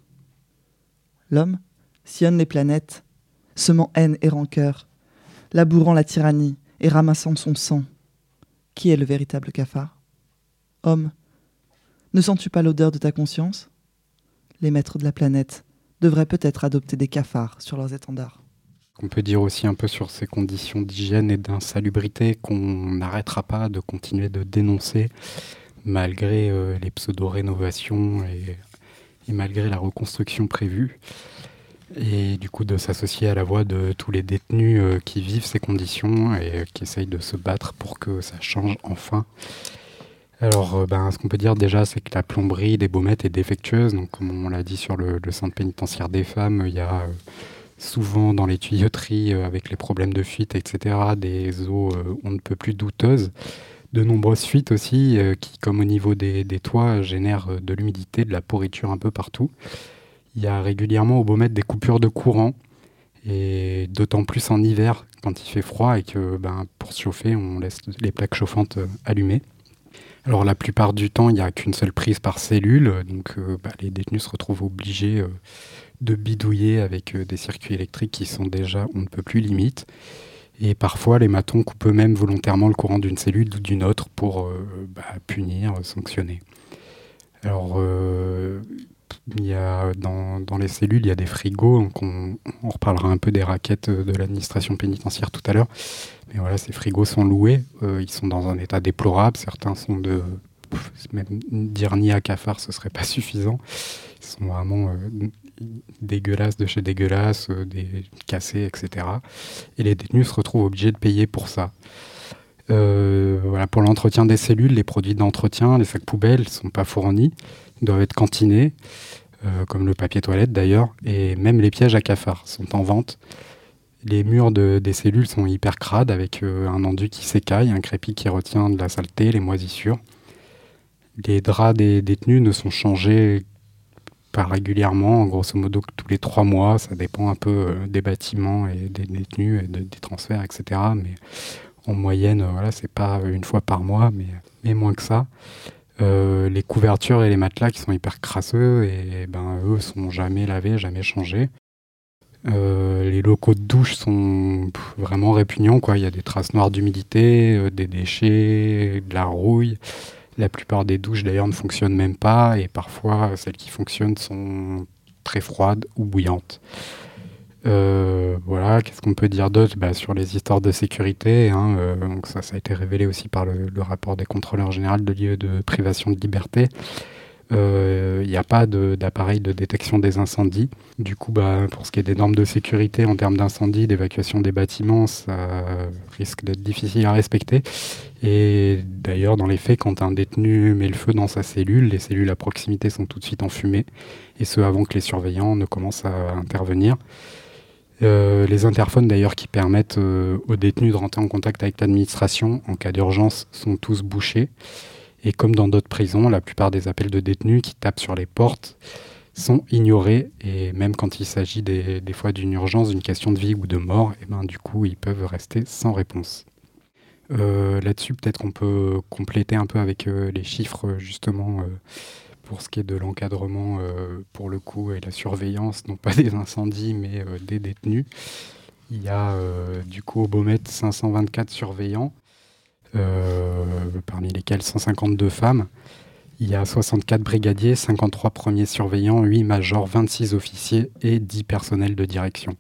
L'homme sillonne les planètes, semant haine et rancœur, labourant la tyrannie et ramassant son sang. Qui est le véritable cafard ? Homme, ne sens-tu pas l'odeur de ta conscience ? Les maîtres de la planète devraient peut-être adopter des cafards sur leurs étendards. On peut dire aussi un peu sur ces conditions d'hygiène et d'insalubrité qu'on n'arrêtera pas de continuer de dénoncer malgré euh, les pseudo-rénovations et, et malgré la reconstruction prévue. Et du coup de s'associer à la voix de tous les détenus euh, qui vivent ces conditions et euh, qui essayent de se battre pour que ça change enfin. Alors, euh, ben, ce qu'on peut dire déjà, c'est que la plomberie des Baumettes est défectueuse. Donc, comme on l'a dit sur le, le centre pénitentiaire des femmes, il y a euh, souvent dans les tuyauteries, euh, avec les problèmes de fuite, et cetera, des eaux euh, on ne peut plus douteuses. De nombreuses fuites aussi, euh, qui, comme au niveau des, des toits, génèrent de l'humidité, de la pourriture un peu partout. Il y a régulièrement aux Baumettes des coupures de courant, et d'autant plus en hiver, quand il fait froid et que ben, pour se chauffer, on laisse les plaques chauffantes euh, allumées. Alors la plupart du temps, il n'y a qu'une seule prise par cellule, donc euh, bah, les détenus se retrouvent obligés euh, de bidouiller avec euh, des circuits électriques qui sont déjà, on ne peut plus limite. Et parfois, les matons coupent eux-mêmes volontairement le courant d'une cellule ou d'une autre pour euh, bah, punir, sanctionner. Alors, euh, il y a, dans, dans les cellules, il y a des frigos, donc on, on reparlera un peu des raquettes de l'administration pénitentiaire tout à l'heure. Mais voilà, ces frigos sont loués, euh, ils sont dans un état déplorable, certains sont de... Même dire ni à cafard, ce serait pas suffisant. Ils sont vraiment euh, dégueulasses de chez dégueulasses, euh, des cassés, et cetera. Et les détenus se retrouvent obligés de payer pour ça. Euh, voilà, pour l'entretien des cellules, les produits d'entretien, les sacs poubelles ne sont pas fournis, ils doivent être cantinés, euh, comme le papier toilette d'ailleurs, et même les pièges à cafards sont en vente. Les murs de, des cellules sont hyper crades, avec euh, un enduit qui s'écaille, un crépi qui retient de la saleté, les moisissures. Les draps des détenus ne sont changés pas régulièrement, grosso modo tous les trois mois, ça dépend un peu euh, des bâtiments et des détenus, et de, des transferts, et cetera. Mais en moyenne, voilà, c'est pas une fois par mois, mais, mais moins que ça. Euh, les couvertures et les matelas qui sont hyper crasseux, et ben, eux sont jamais lavés, jamais changés. Euh, les locaux de douche sont pff, vraiment répugnants, quoi. Il y a des traces noires d'humidité, euh, des déchets, de la rouille. La plupart des douches d'ailleurs ne fonctionnent même pas, et parfois celles qui fonctionnent sont très froides ou bouillantes. Euh, voilà, qu'est-ce qu'on peut dire d'autre bah, sur les histoires de sécurité, hein, euh, donc ça, ça a été révélé aussi par le, le rapport des contrôleurs généraux de lieux de privation de liberté. Il euh, n'y a pas de, d'appareil de détection des incendies. Du coup, bah, pour ce qui est des normes de sécurité en termes d'incendie, d'évacuation des bâtiments, ça risque d'être difficile à respecter. Et d'ailleurs, dans les faits, quand un détenu met le feu dans sa cellule, les cellules à proximité sont tout de suite enfumées, et ce avant que les surveillants ne commencent à intervenir. Euh, les interphones d'ailleurs qui permettent euh, aux détenus de rentrer en contact avec l'administration en cas d'urgence sont tous bouchés. Et comme dans d'autres prisons, la plupart des appels de détenus qui tapent sur les portes sont ignorés. Et même quand il s'agit des, des fois d'une urgence, d'une question de vie ou de mort, et ben, du coup ils peuvent rester sans réponse. Euh, là-dessus, peut-être qu'on peut compléter un peu avec euh, les chiffres justement euh, pour ce qui est de l'encadrement euh, pour le coup et la surveillance, non pas des incendies mais euh, des détenus. Il y a euh, du coup au Beaumet cinq cent vingt-quatre surveillants, euh, parmi lesquels cent cinquante-deux femmes. Il y a soixante-quatre brigadiers, cinquante-trois premiers surveillants, huit majors, vingt-six officiers et dix personnels de direction.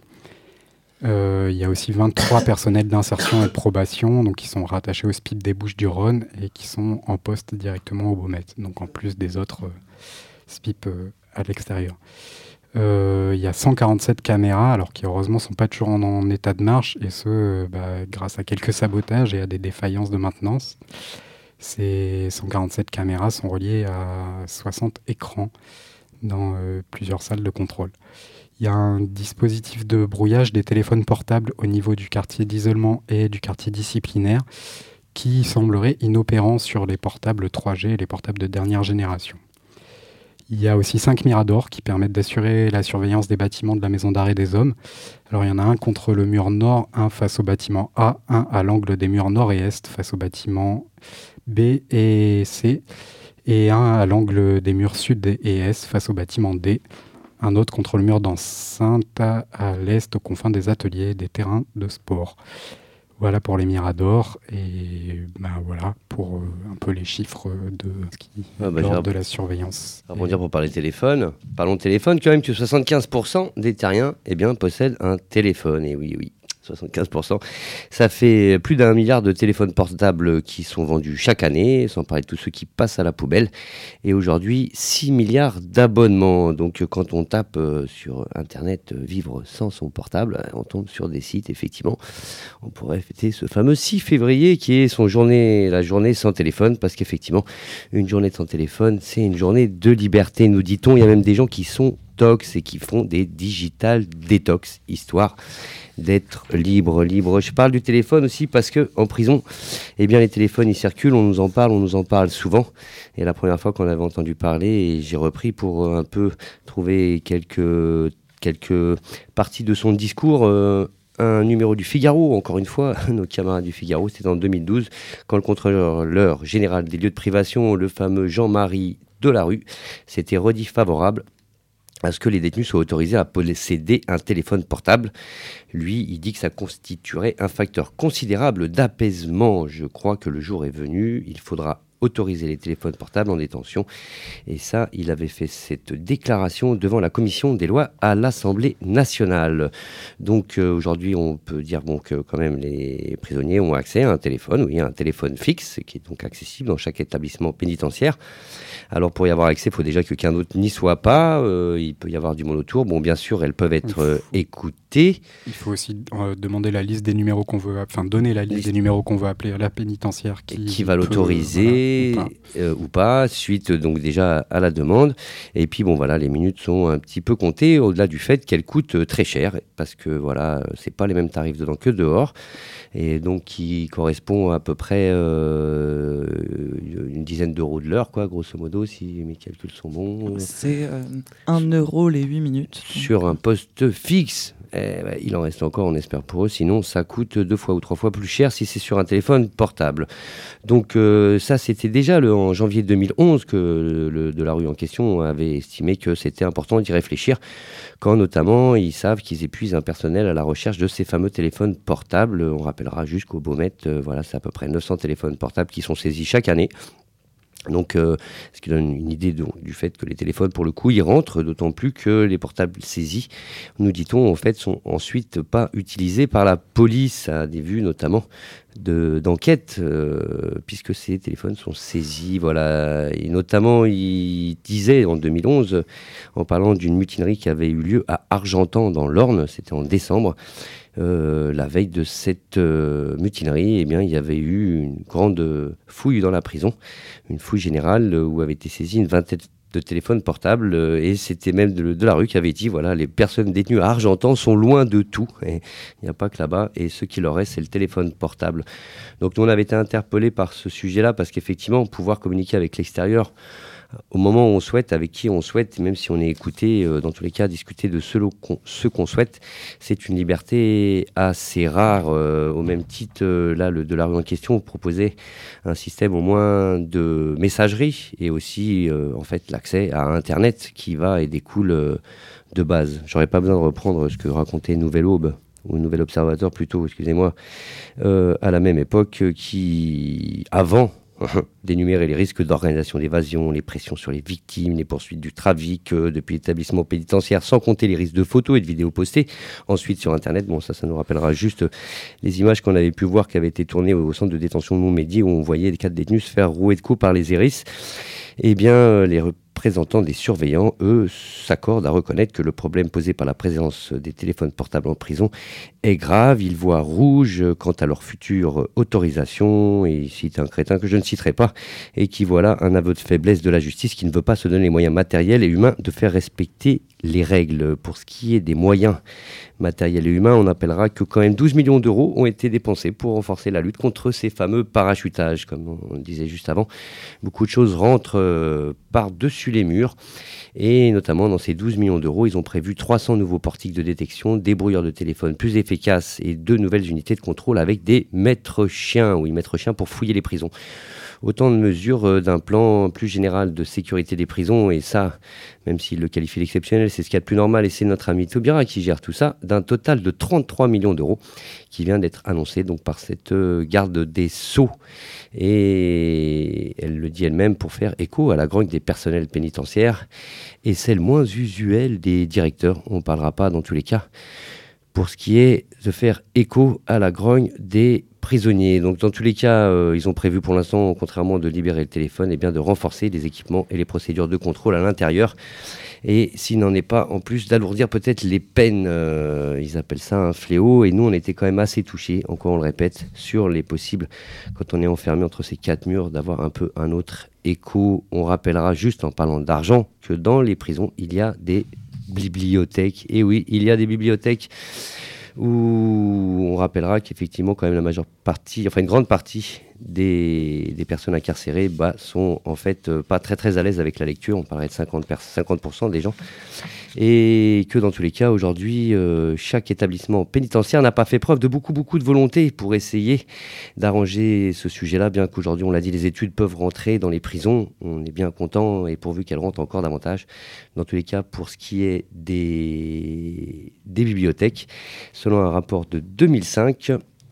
Euh, il y a aussi vingt-trois personnels d'insertion et de probation, donc qui sont rattachés au S P I D des Bouches-du-Rhône et qui sont en poste directement au Beaumet, donc en plus des autres euh, S P I P euh, à l'extérieur. Euh, il y a cent quarante-sept caméras, alors qui heureusement ne sont pas toujours en, en état de marche, et ce, euh, bah, grâce à quelques sabotages et à des défaillances de maintenance. Ces cent quarante-sept caméras sont reliées à soixante écrans dans euh, plusieurs salles de contrôle. Il y a un dispositif de brouillage des téléphones portables au niveau du quartier d'isolement et du quartier disciplinaire qui semblerait inopérant sur les portables trois G et les portables de dernière génération. Il y a aussi cinq miradors qui permettent d'assurer la surveillance des bâtiments de la maison d'arrêt des hommes. Alors il y en a un contre le mur nord, un face au bâtiment A, un à l'angle des murs nord et est face au bâtiment B et C, et un à l'angle des murs sud et est face au bâtiment D. Un autre contre le mur d'enceinte à, à l'est, aux confins des ateliers et des terrains de sport. Voilà pour les miradors, et ben voilà pour euh, un peu les chiffres de ce qui ah bah, lors de la surveillance. On va dire pour parler téléphone. Parlons téléphone, quand même que soixante-quinze pour cent des terriens eh bien, possèdent un téléphone. Et oui, oui. soixante-quinze pour cent. Ça fait plus d'un milliard de téléphones portables qui sont vendus chaque année, sans parler de tous ceux qui passent à la poubelle. Et aujourd'hui, six milliards d'abonnements. Donc quand on tape sur Internet « Vivre sans son portable », on tombe sur des sites, effectivement. On pourrait fêter ce fameux six février qui est son journée, la journée sans téléphone, parce qu'effectivement, une journée sans téléphone, c'est une journée de liberté, nous dit-on. Il y a même des gens qui sont tox et qui font des digital détox, histoire d'être libre, libre. Je parle du téléphone aussi parce que en prison, eh bien les téléphones ils circulent, on nous en parle, on nous en parle souvent. Et la première fois qu'on avait entendu parler, et j'ai repris pour un peu trouver quelques quelques parties de son discours. Euh, un numéro du Figaro, encore une fois, nos camarades du Figaro, c'était en deux mille douze, quand le contrôleur général des lieux de privation, le fameux Jean-Marie Delarue, s'était redit favorable à ce que les détenus soient autorisés à posséder un téléphone portable. Lui, il dit que ça constituerait un facteur considérable d'apaisement. Je crois que le jour est venu. Il faudra autoriser les téléphones portables en détention. Et ça, il avait fait cette déclaration devant la commission des lois à l'Assemblée nationale. Donc euh, aujourd'hui, on peut dire bon, que quand même les prisonniers ont accès à un téléphone, oui, un téléphone fixe, qui est donc accessible dans chaque établissement pénitentiaire. Alors pour y avoir accès, il faut déjà que quelqu'un d'autre n'y soit pas. Euh, il peut y avoir du monde autour. Bon, bien sûr, elles peuvent être euh, écoutées. Il faut aussi euh, demander la liste des numéros qu'on veut, enfin donner la liste, liste des numéros qu'on veut appeler à la pénitentiaire qui, qui va l'autoriser, voilà, ou, pas. Euh, ou pas, suite donc déjà à la demande. Et puis bon voilà, les minutes sont un petit peu comptées au-delà du fait qu'elles coûtent très cher parce que voilà, c'est pas les mêmes tarifs dedans que dehors. Et donc qui correspond à peu près euh, une dizaine d'euros de l'heure, quoi, grosso modo, si mes calculs sont bons. C'est euh, un euro les huit minutes. Sur un poste fixe. Eh ben, il en reste encore, on espère pour eux. Sinon, ça coûte deux fois ou trois fois plus cher si c'est sur un téléphone portable. Donc euh, ça, c'était déjà le, en janvier deux mille onze que le, le Delarue en question avait estimé que c'était important d'y réfléchir, quand notamment ils savent qu'ils épuisent un personnel à la recherche de ces fameux téléphones portables. On rappellera juste qu'au Beaumet, euh, voilà, c'est à peu près neuf cents téléphones portables qui sont saisis chaque année. Donc, euh, ce qui donne une idée de, du fait que les téléphones, pour le coup, y rentrent, d'autant plus que les portables saisis, nous dit-on, en fait, sont ensuite pas utilisés par la police, à des vues notamment de, d'enquête, euh, puisque ces téléphones sont saisis, voilà. Et notamment, il disait en deux mille onze, en parlant d'une mutinerie qui avait eu lieu à Argentan, dans l'Orne, c'était en décembre. Euh, la veille de cette euh, mutinerie, eh bien, il y avait eu une grande fouille dans la prison, une fouille générale euh, où avait été saisie une vingtaine de téléphones portables euh, et c'était même de, de la rue qui avait dit voilà, les personnes détenues à Argentan sont loin de tout, et il n'y a pas que là-bas, et ce qui leur reste, c'est le téléphone portable. Donc nous, on avait été interpellés par ce sujet-là parce qu'effectivement, pouvoir communiquer avec l'extérieur au moment où on souhaite, avec qui on souhaite, même si on est écouté, euh, dans tous les cas, discuter de ce, qu'on, ce qu'on souhaite, c'est une liberté assez rare. Euh, au même titre, euh, là, le Delarue en question proposait un système au moins de messagerie et aussi, euh, en fait, l'accès à Internet qui va et découle euh, de base. J'aurais pas besoin de reprendre ce que racontait Nouvelle Aube, ou Nouvel Observateur plutôt, excusez-moi, euh, à la même époque, qui, avant, d'énumérer les risques d'organisation d'évasion, les pressions sur les victimes, les poursuites du trafic euh, depuis l'établissement pénitentiaire, sans compter les risques de photos et de vidéos postées. Ensuite, sur Internet, bon, ça, ça nous rappellera juste les images qu'on avait pu voir qui avaient été tournées au centre de détention de Montmédy, où on voyait les quatre détenus se faire rouer de coups par les hérisses. Eh bien, euh, les représentants des surveillants, eux, s'accordent à reconnaître que le problème posé par la présence des téléphones portables en prison est grave. Ils voient rouge quant à leur future autorisation, et ils citent un crétin que je ne citerai pas, et qui voilà un aveu de faiblesse de la justice qui ne veut pas se donner les moyens matériels et humains de faire respecter les règles. Pour ce qui est des moyens matériels et humains, on appellera que quand même douze millions d'euros ont été dépensés pour renforcer la lutte contre ces fameux parachutages, comme on le disait juste avant. Beaucoup de choses rentrent euh, par-dessus les murs, et notamment dans ces douze millions d'euros, ils ont prévu trois cents nouveaux portiques de détection, des brouilleurs de téléphone plus efficaces et deux nouvelles unités de contrôle avec des maîtres chiens, oui, maîtres chiens pour fouiller les prisons. Autant de mesures euh, d'un plan plus général de sécurité des prisons, et ça, même s'il le qualifie d'exceptionnel, c'est ce qu'il y a de plus normal, et c'est notre ami Taubira qui gère tout ça, d'un total de trente-trois millions d'euros qui vient d'être annoncé donc par cette euh, garde des Sceaux. Et elle le dit elle-même, pour faire écho à la grogne des personnels pénitentiaires et celle moins usuelle des directeurs. On ne parlera pas dans tous les cas pour ce qui est de faire écho à la grogne des prisonniers. Donc dans tous les cas, euh, ils ont prévu pour l'instant, contrairement de libérer le téléphone, eh bien de renforcer les équipements et les procédures de contrôle à l'intérieur. Et s'il n'en est pas, en plus d'alourdir peut-être les peines, euh, ils appellent ça un fléau. Et nous, on était quand même assez touchés, encore on le répète, sur les possibles, quand on est enfermé entre ces quatre murs, d'avoir un peu un autre écho. On rappellera juste en parlant d'argent que dans les prisons, il y a des bibliothèques. Et oui, il y a des bibliothèques où on rappellera qu'effectivement, quand même, la majeure partie, enfin une grande partie des, des personnes incarcérées bah, sont en fait euh, pas très très à l'aise avec la lecture. On parlerait de cinquante pour cent des gens. Et que dans tous les cas, aujourd'hui, euh, chaque établissement pénitentiaire n'a pas fait preuve de beaucoup beaucoup de volonté pour essayer d'arranger ce sujet-là, bien qu'aujourd'hui, on l'a dit, les études peuvent rentrer dans les prisons. On est bien content, et pourvu qu'elles rentrent encore davantage. Dans tous les cas, pour ce qui est des, des bibliothèques, selon un rapport de deux mille cinq,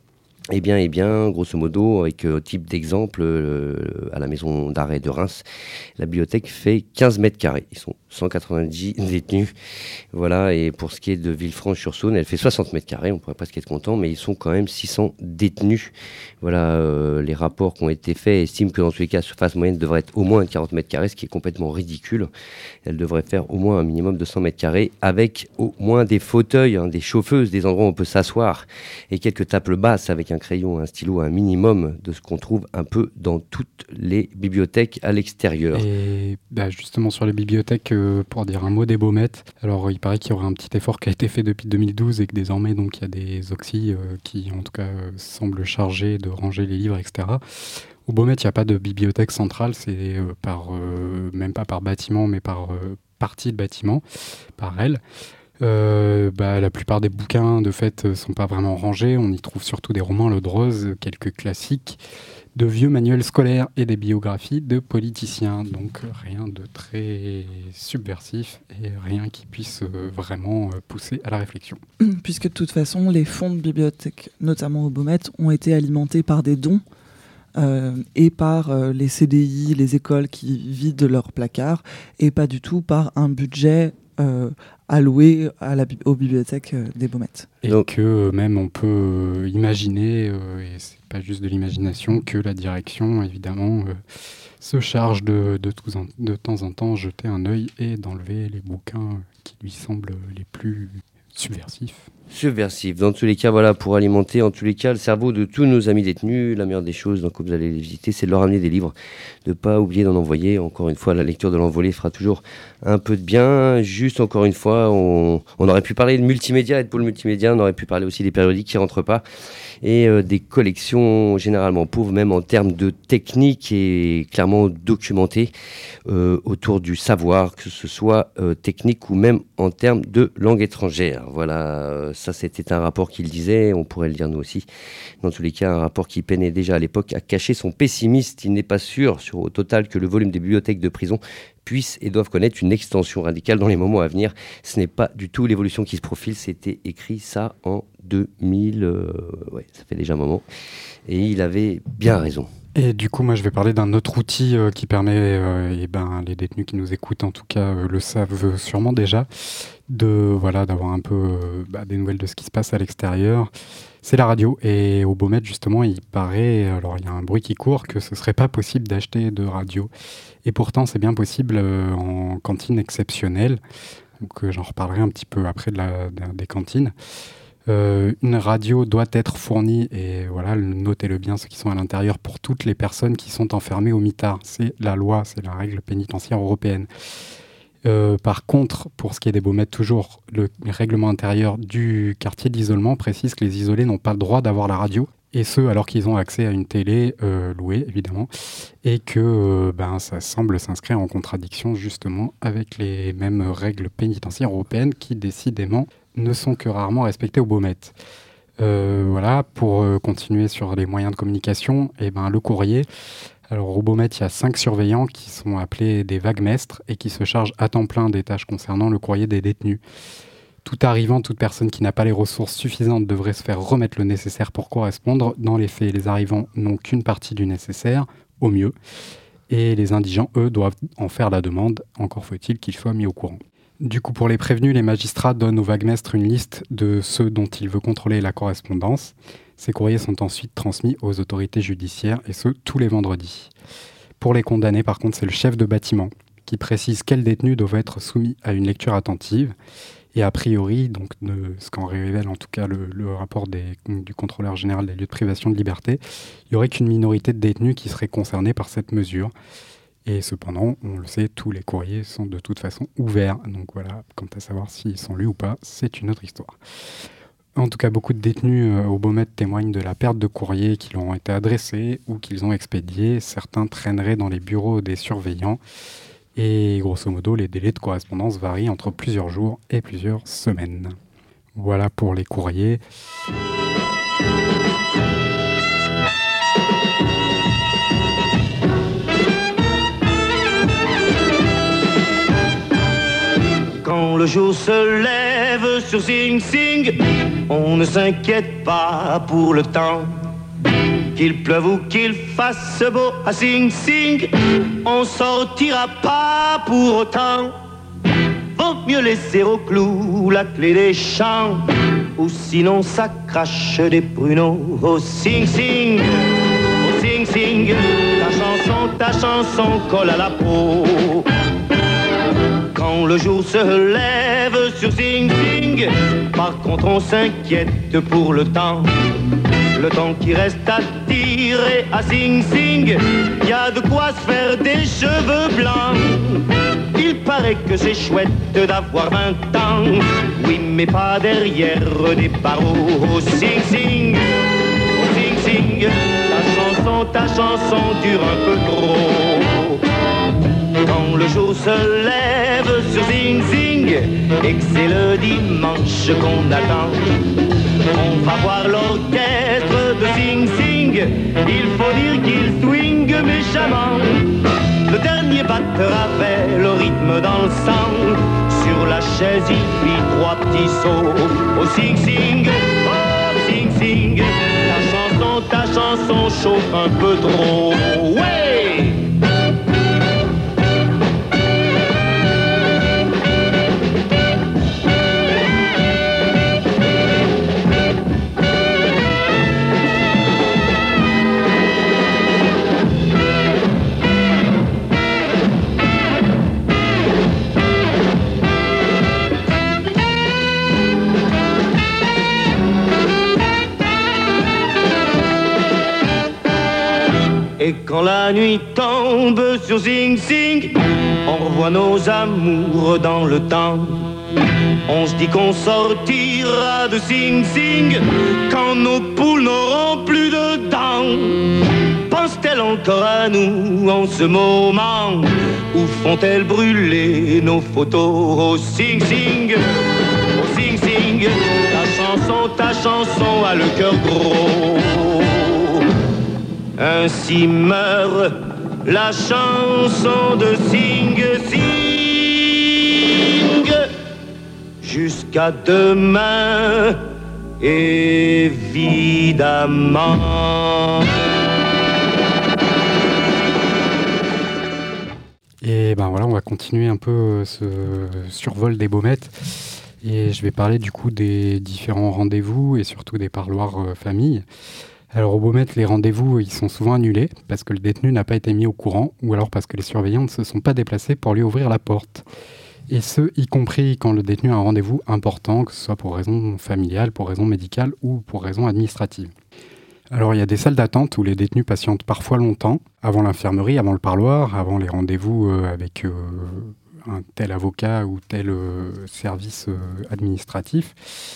Eh bien, eh bien, grosso modo, avec euh, type d'exemple, euh, à la maison d'arrêt de Reims, la bibliothèque fait quinze mètres carrés. Ils sont cent quatre-vingt-dix détenus. Voilà, et pour ce qui est de Villefranche-sur-Saône, elle fait soixante mètres carrés. On pourrait presque être content, mais ils sont quand même six cents détenus. Voilà, euh, les rapports qui ont été faits estiment que dans tous les cas, la surface moyenne devrait être au moins de quarante mètres carrés, ce qui est complètement ridicule. Elle devrait faire au moins un minimum de cent mètres carrés, avec au moins des fauteuils, hein, des chauffeuses, des endroits où on peut s'asseoir, et quelques tables basses avec un crayon, un stylo, un minimum de ce qu'on trouve un peu dans toutes les bibliothèques à l'extérieur. Et bah justement sur les bibliothèques, euh, pour dire un mot des baumettes, alors il paraît qu'il y aura un petit effort qui a été fait depuis deux mille douze et que désormais donc il y a des oxy euh, qui en tout cas euh, semblent chargés de ranger les livres, et cetera. Au Baumettes, il n'y a pas de bibliothèque centrale, c'est euh, par, euh, même pas par bâtiment, mais par euh, partie de bâtiment, par elle. Euh, bah, la plupart des bouquins, de fait, ne sont pas vraiment rangés. On y trouve surtout des romans Le Drose, quelques classiques, de vieux manuels scolaires et des biographies de politiciens. Donc rien de très subversif et rien qui puisse euh, vraiment euh, pousser à la réflexion. Puisque de toute façon, les fonds de bibliothèque, notamment au Baumettes, ont été alimentés par des dons euh, et par euh, les C D I, les écoles qui vident leurs placards, et pas du tout par un budget euh, alloué à la, aux bibliothèques euh, des Baumettes. Et donc, que euh, même on peut euh, imaginer, euh, et c'est pas juste de l'imagination, que la direction, évidemment, euh, se charge de, de, tous en, de temps en temps jeter un œil et d'enlever les bouquins qui lui semblent les plus subversifs. Subversif. Dans tous les cas, voilà, pour alimenter en tous les cas le cerveau de tous nos amis détenus, la meilleure des choses, donc, quand vous allez les visiter, c'est de leur amener des livres, de ne pas oublier d'en envoyer. Encore une fois, la lecture de l'envolée fera toujours un peu de bien. Juste encore une fois, on, on aurait pu parler de multimédia et de pôle multimédia, on aurait pu parler aussi des périodiques qui ne rentrent pas, et euh, des collections généralement pauvres, même en termes de technique et clairement documentées euh, autour du savoir, que ce soit euh, technique ou même en termes de langue étrangère. Voilà, euh, ça c'était un rapport qu'il disait, on pourrait le dire nous aussi. Dans tous les cas, un rapport qui peinait déjà à l'époque à cacher son pessimisme. Il n'est pas sûr, sur, au total, que le volume des bibliothèques de prison puisse et doivent connaître une extension radicale dans les moments à venir. Ce n'est pas du tout l'évolution qui se profile, c'était écrit ça en deux mille, euh, ouais, ça fait déjà un moment, et il avait bien raison. Et du coup, moi, je vais parler d'un autre outil euh, qui permet, euh, et ben, les détenus qui nous écoutent, en tout cas, euh, le savent sûrement déjà, de voilà, d'avoir un peu euh, bah, des nouvelles de ce qui se passe à l'extérieur. C'est la radio. Et au Baumettes, justement, il paraît, alors il y a un bruit qui court, que ce serait pas possible d'acheter de radio. Et pourtant, c'est bien possible euh, en cantine exceptionnelle. Donc, euh, j'en reparlerai un petit peu après de la, de, des cantines. Euh, une radio doit être fournie, et voilà, notez-le bien, ceux qui sont à l'intérieur, pour toutes les personnes qui sont enfermées au mitard. C'est la loi, c'est la règle pénitentiaire européenne. Euh, par contre, pour ce qui est des Baumettes, toujours, le règlement intérieur du quartier d'isolement précise que les isolés n'ont pas le droit d'avoir la radio, et ce, alors qu'ils ont accès à une télé euh, louée, évidemment, et que euh, ben, ça semble s'inscrire en contradiction, justement, avec les mêmes règles pénitentiaires européennes qui, décidément, ne sont que rarement respectés au Baumettes. Euh, voilà, pour euh, continuer sur les moyens de communication, eh ben, le courrier. Alors au Baumettes, il y a cinq surveillants qui sont appelés des vaguemestres et qui se chargent à temps plein des tâches concernant le courrier des détenus. Tout arrivant, toute personne qui n'a pas les ressources suffisantes devrait se faire remettre le nécessaire pour correspondre. Dans les faits, les arrivants n'ont qu'une partie du nécessaire, au mieux, et les indigents, eux, doivent en faire la demande. Encore faut-il qu'ils soient mis au courant. Du coup, pour les prévenus, les magistrats donnent au vaguemestre une liste de ceux dont il veut contrôler la correspondance. Ces courriers sont ensuite transmis aux autorités judiciaires, et ce, tous les vendredis. Pour les condamnés, par contre, c'est le chef de bâtiment qui précise quels détenus doivent être soumis à une lecture attentive. Et a priori, donc, de ce qu'en révèle en tout cas le, le rapport des, du contrôleur général des lieux de privation de liberté, il n'y aurait qu'une minorité de détenus qui seraient concernés par cette mesure. Et cependant, on le sait, tous les courriers sont de toute façon ouverts. Donc voilà, quant à savoir s'ils sont lus ou pas, c'est une autre histoire. En tout cas, beaucoup de détenus euh, au Baumettes témoignent de la perte de courriers qui leur ont été adressés ou qu'ils ont expédiés. Certains traîneraient dans les bureaux des surveillants. Et grosso modo, les délais de correspondance varient entre plusieurs jours et plusieurs semaines. Voilà pour les courriers. Quand le jour se lève sur Sing Sing, on ne s'inquiète pas pour le temps. Qu'il pleuve ou qu'il fasse beau à Sing Sing, on sortira pas pour autant. Vaut mieux laisser au clou la clé des champs, ou sinon ça crache des pruneaux. Oh Sing Sing, oh Sing Sing, ta chanson, ta chanson colle à la peau. Quand le jour se lève sur Sing Sing, par contre on s'inquiète pour le temps. Le temps qui reste à tirer à Sing Sing, y a de quoi se faire des cheveux blancs. Il paraît que c'est chouette d'avoir vingt ans, oui mais pas derrière des barreaux. Oh Sing Sing, oh Sing Sing, ta chanson, ta chanson dure un peu trop. Quand le jour se lève sur Sing Sing et que c'est le dimanche qu'on attend, on va voir l'orchestre de Sing Sing. Il faut dire qu'il swing méchamment. Le dernier batteur avait le rythme dans le sang. Sur la chaise il fit trois petits sauts. Oh Sing Sing, oh Sing Sing, ta chanson, ta chanson chauffe un peu trop. Ouais! Et quand la nuit tombe sur Sing Sing, on revoit nos amours dans le temps. On se dit qu'on sortira de Sing Sing quand nos poules n'auront plus de dents. Pense-t-elle encore à nous en ce moment, ou font-elles brûler nos photos? Oh Sing Sing, oh Sing Sing, ta chanson, ta chanson a le cœur gros. Ainsi meurt la chanson de Sing Sing. Jusqu'à demain, évidemment. Et ben voilà, on va continuer un peu ce survol des Baumettes. Et je vais parler du coup des différents rendez-vous et surtout des parloirs euh, famille. Alors au Baumettes, les rendez-vous, ils sont souvent annulés parce que le détenu n'a pas été mis au courant ou alors parce que les surveillants ne se sont pas déplacés pour lui ouvrir la porte. Et ce, y compris quand le détenu a un rendez-vous important, que ce soit pour raison familiale, pour raison médicale ou pour raison administrative. Alors il y a des salles d'attente où les détenus patientent parfois longtemps, avant l'infirmerie, avant le parloir, avant les rendez-vous euh, avec euh, un tel avocat ou tel euh, service euh, administratif.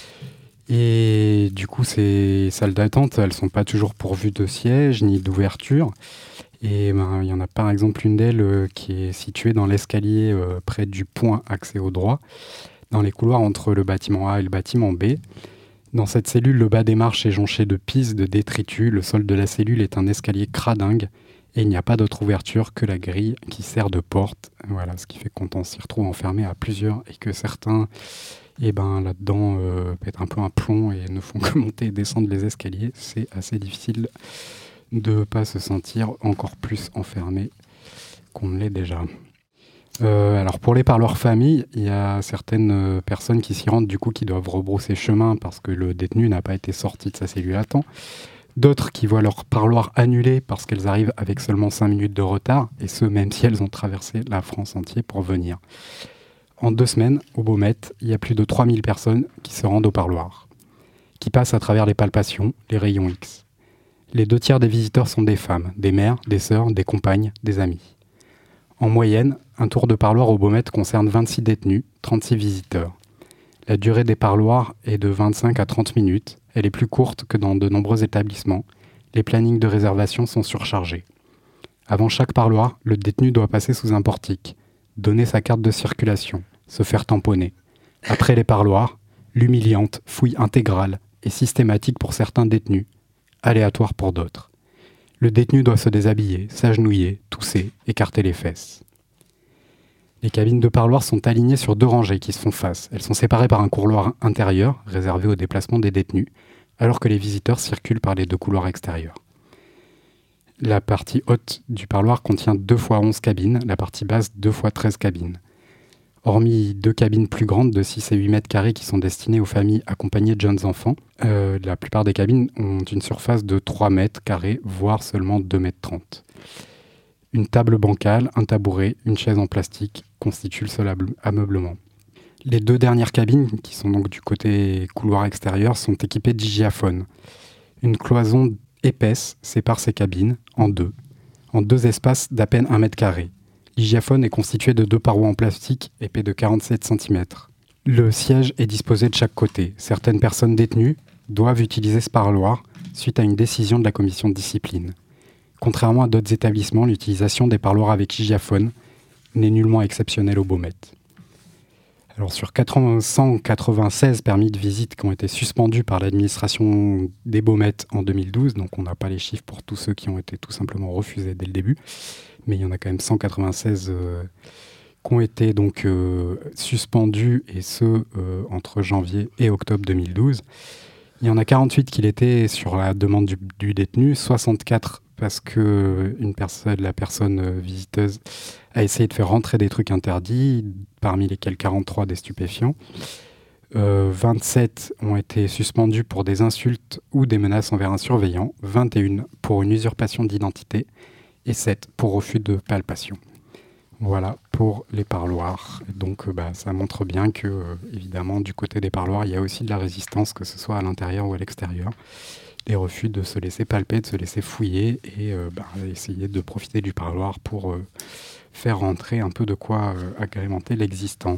Et du coup, ces salles d'attente, elles ne sont pas toujours pourvues de sièges ni d'ouverture. Et ben, il y en a par exemple une d'elles euh, qui est située dans l'escalier euh, près du point accès au droit, dans les couloirs entre le bâtiment A et le bâtiment B. Dans cette cellule, le bas des marches est jonché de pis, de détritus. Le sol de la cellule est un escalier cradingue et il n'y a pas d'autre ouverture que la grille qui sert de porte. Voilà, ce qui fait qu'on s'y retrouve enfermé à plusieurs et que certains... Et ben là-dedans, euh, pètent un peu un plomb et ne font que monter et descendre les escaliers. C'est assez difficile de ne pas se sentir encore plus enfermé qu'on ne l'est déjà. Euh, alors pour les parloirs famille, il y a certaines personnes qui s'y rendent du coup qui doivent rebrousser chemin parce que le détenu n'a pas été sorti de sa cellule à temps. D'autres qui voient leur parloir annulé parce qu'elles arrivent avec seulement cinq minutes de retard, et ce même si elles ont traversé la France entière pour venir. En deux semaines, au Baumettes, il y a plus de trois mille personnes qui se rendent au parloir, qui passent à travers les palpations, les rayons X. Les deux tiers des visiteurs sont des femmes, des mères, des sœurs, des compagnes, des amis. En moyenne, un tour de parloir au Baumettes concerne vingt-six détenus, trente-six visiteurs. La durée des parloirs est de vingt-cinq à trente minutes. Elle est plus courte que dans de nombreux établissements. Les plannings de réservation sont surchargés. Avant chaque parloir, le détenu doit passer sous un portique, donner sa carte de circulation, se faire tamponner. Après les parloirs, l'humiliante fouille intégrale et systématique pour certains détenus, aléatoire pour d'autres. Le détenu doit se déshabiller, s'agenouiller, tousser, écarter les fesses. Les cabines de parloir sont alignées sur deux rangées qui se font face. Elles sont séparées par un couloir intérieur, réservé au déplacement des détenus, alors que les visiteurs circulent par les deux couloirs extérieurs. La partie haute du parloir contient deux fois onze cabines, la partie basse deux fois treize cabines. Hormis deux cabines plus grandes de six et huit mètres carrés qui sont destinées aux familles accompagnées de jeunes enfants, euh, la plupart des cabines ont une surface de trois mètres carrés, voire seulement deux mètres trente. Une table bancale, un tabouret, une chaise en plastique constituent le seul ameublement. Les deux dernières cabines, qui sont donc du côté couloir extérieur, sont équipées d'hygiaphones. Une cloison épaisse sépare ces cabines en deux, en deux espaces d'à peine un mètre carré. L'hygiaphone est constitué de deux parois en plastique épais de quarante-sept centimètres. Le siège est disposé de chaque côté. Certaines personnes détenues doivent utiliser ce parloir suite à une décision de la commission de discipline. Contrairement à d'autres établissements, l'utilisation des parloirs avec hygiaphone n'est nullement exceptionnelle au Baumette. Alors sur cent quatre-vingt-seize permis de visite qui ont été suspendus par l'administration des Baumettes en deux mille douze, donc on n'a pas les chiffres pour tous ceux qui ont été tout simplement refusés dès le début, mais il y en a quand même cent quatre-vingt-seize euh, qui ont été donc euh, suspendus, et ce euh, entre janvier et octobre deux mille douze. Il y en a quarante-huit qui l'étaient sur la demande du, du détenu, soixante-quatre parce que une personne, la personne euh, visiteuse a essayé de faire rentrer des trucs interdits, parmi lesquels quarante-trois des stupéfiants. Euh, vingt-sept ont été suspendus pour des insultes ou des menaces envers un surveillant, vingt et un pour une usurpation d'identité et sept pour refus de palpation. Voilà pour les parloirs. Donc euh, bah, ça montre bien que, euh, évidemment, du côté des parloirs, il y a aussi de la résistance, que ce soit à l'intérieur ou à l'extérieur. Les refus de se laisser palper, de se laisser fouiller et euh, bah, essayer de profiter du parloir pour euh, faire rentrer un peu de quoi euh, agrémenter l'existant.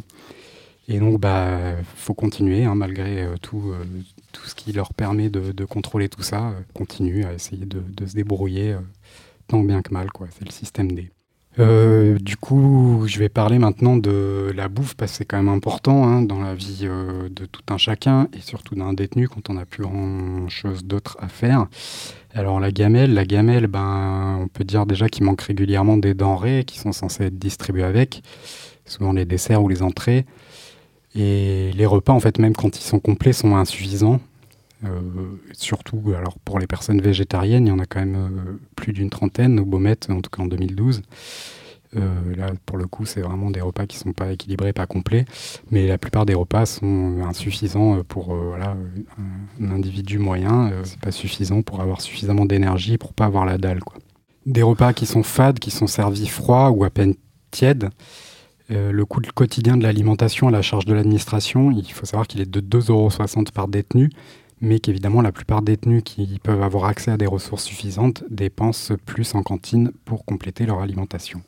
Et donc, bah, faut continuer, hein, malgré euh, tout, euh, tout ce qui leur permet de, de contrôler tout ça, euh, continue à essayer de, de se débrouiller euh, tant bien que mal, quoi. C'est le système D. Euh, du coup, je vais parler maintenant de la bouffe, parce que c'est quand même important hein, dans la vie euh, de tout un chacun, et surtout d'un détenu quand on n'a plus grand-chose d'autre à faire. Alors la gamelle, la gamelle, ben, on peut dire déjà qu'il manque régulièrement des denrées qui sont censées être distribuées avec, souvent les desserts ou les entrées. Et les repas, en fait, même quand ils sont complets, sont insuffisants. Euh, surtout alors pour les personnes végétariennes, il y en a quand même euh, plus d'une trentaine au Baumette, en tout cas en deux mille douze. Euh, là, pour le coup, c'est vraiment des repas qui ne sont pas équilibrés, pas complets. Mais la plupart des repas sont insuffisants pour euh, voilà, un, un individu moyen. Euh, c'est pas suffisant pour avoir suffisamment d'énergie, pour pas avoir la dalle, quoi. Des repas qui sont fades, qui sont servis froids ou à peine tièdes. Euh, le coût quotidien de l'alimentation à la charge de l'administration, il faut savoir qu'il est de deux euros soixante par détenu, mais qu'évidemment la plupart des détenus qui peuvent avoir accès à des ressources suffisantes dépensent plus en cantine pour compléter leur alimentation.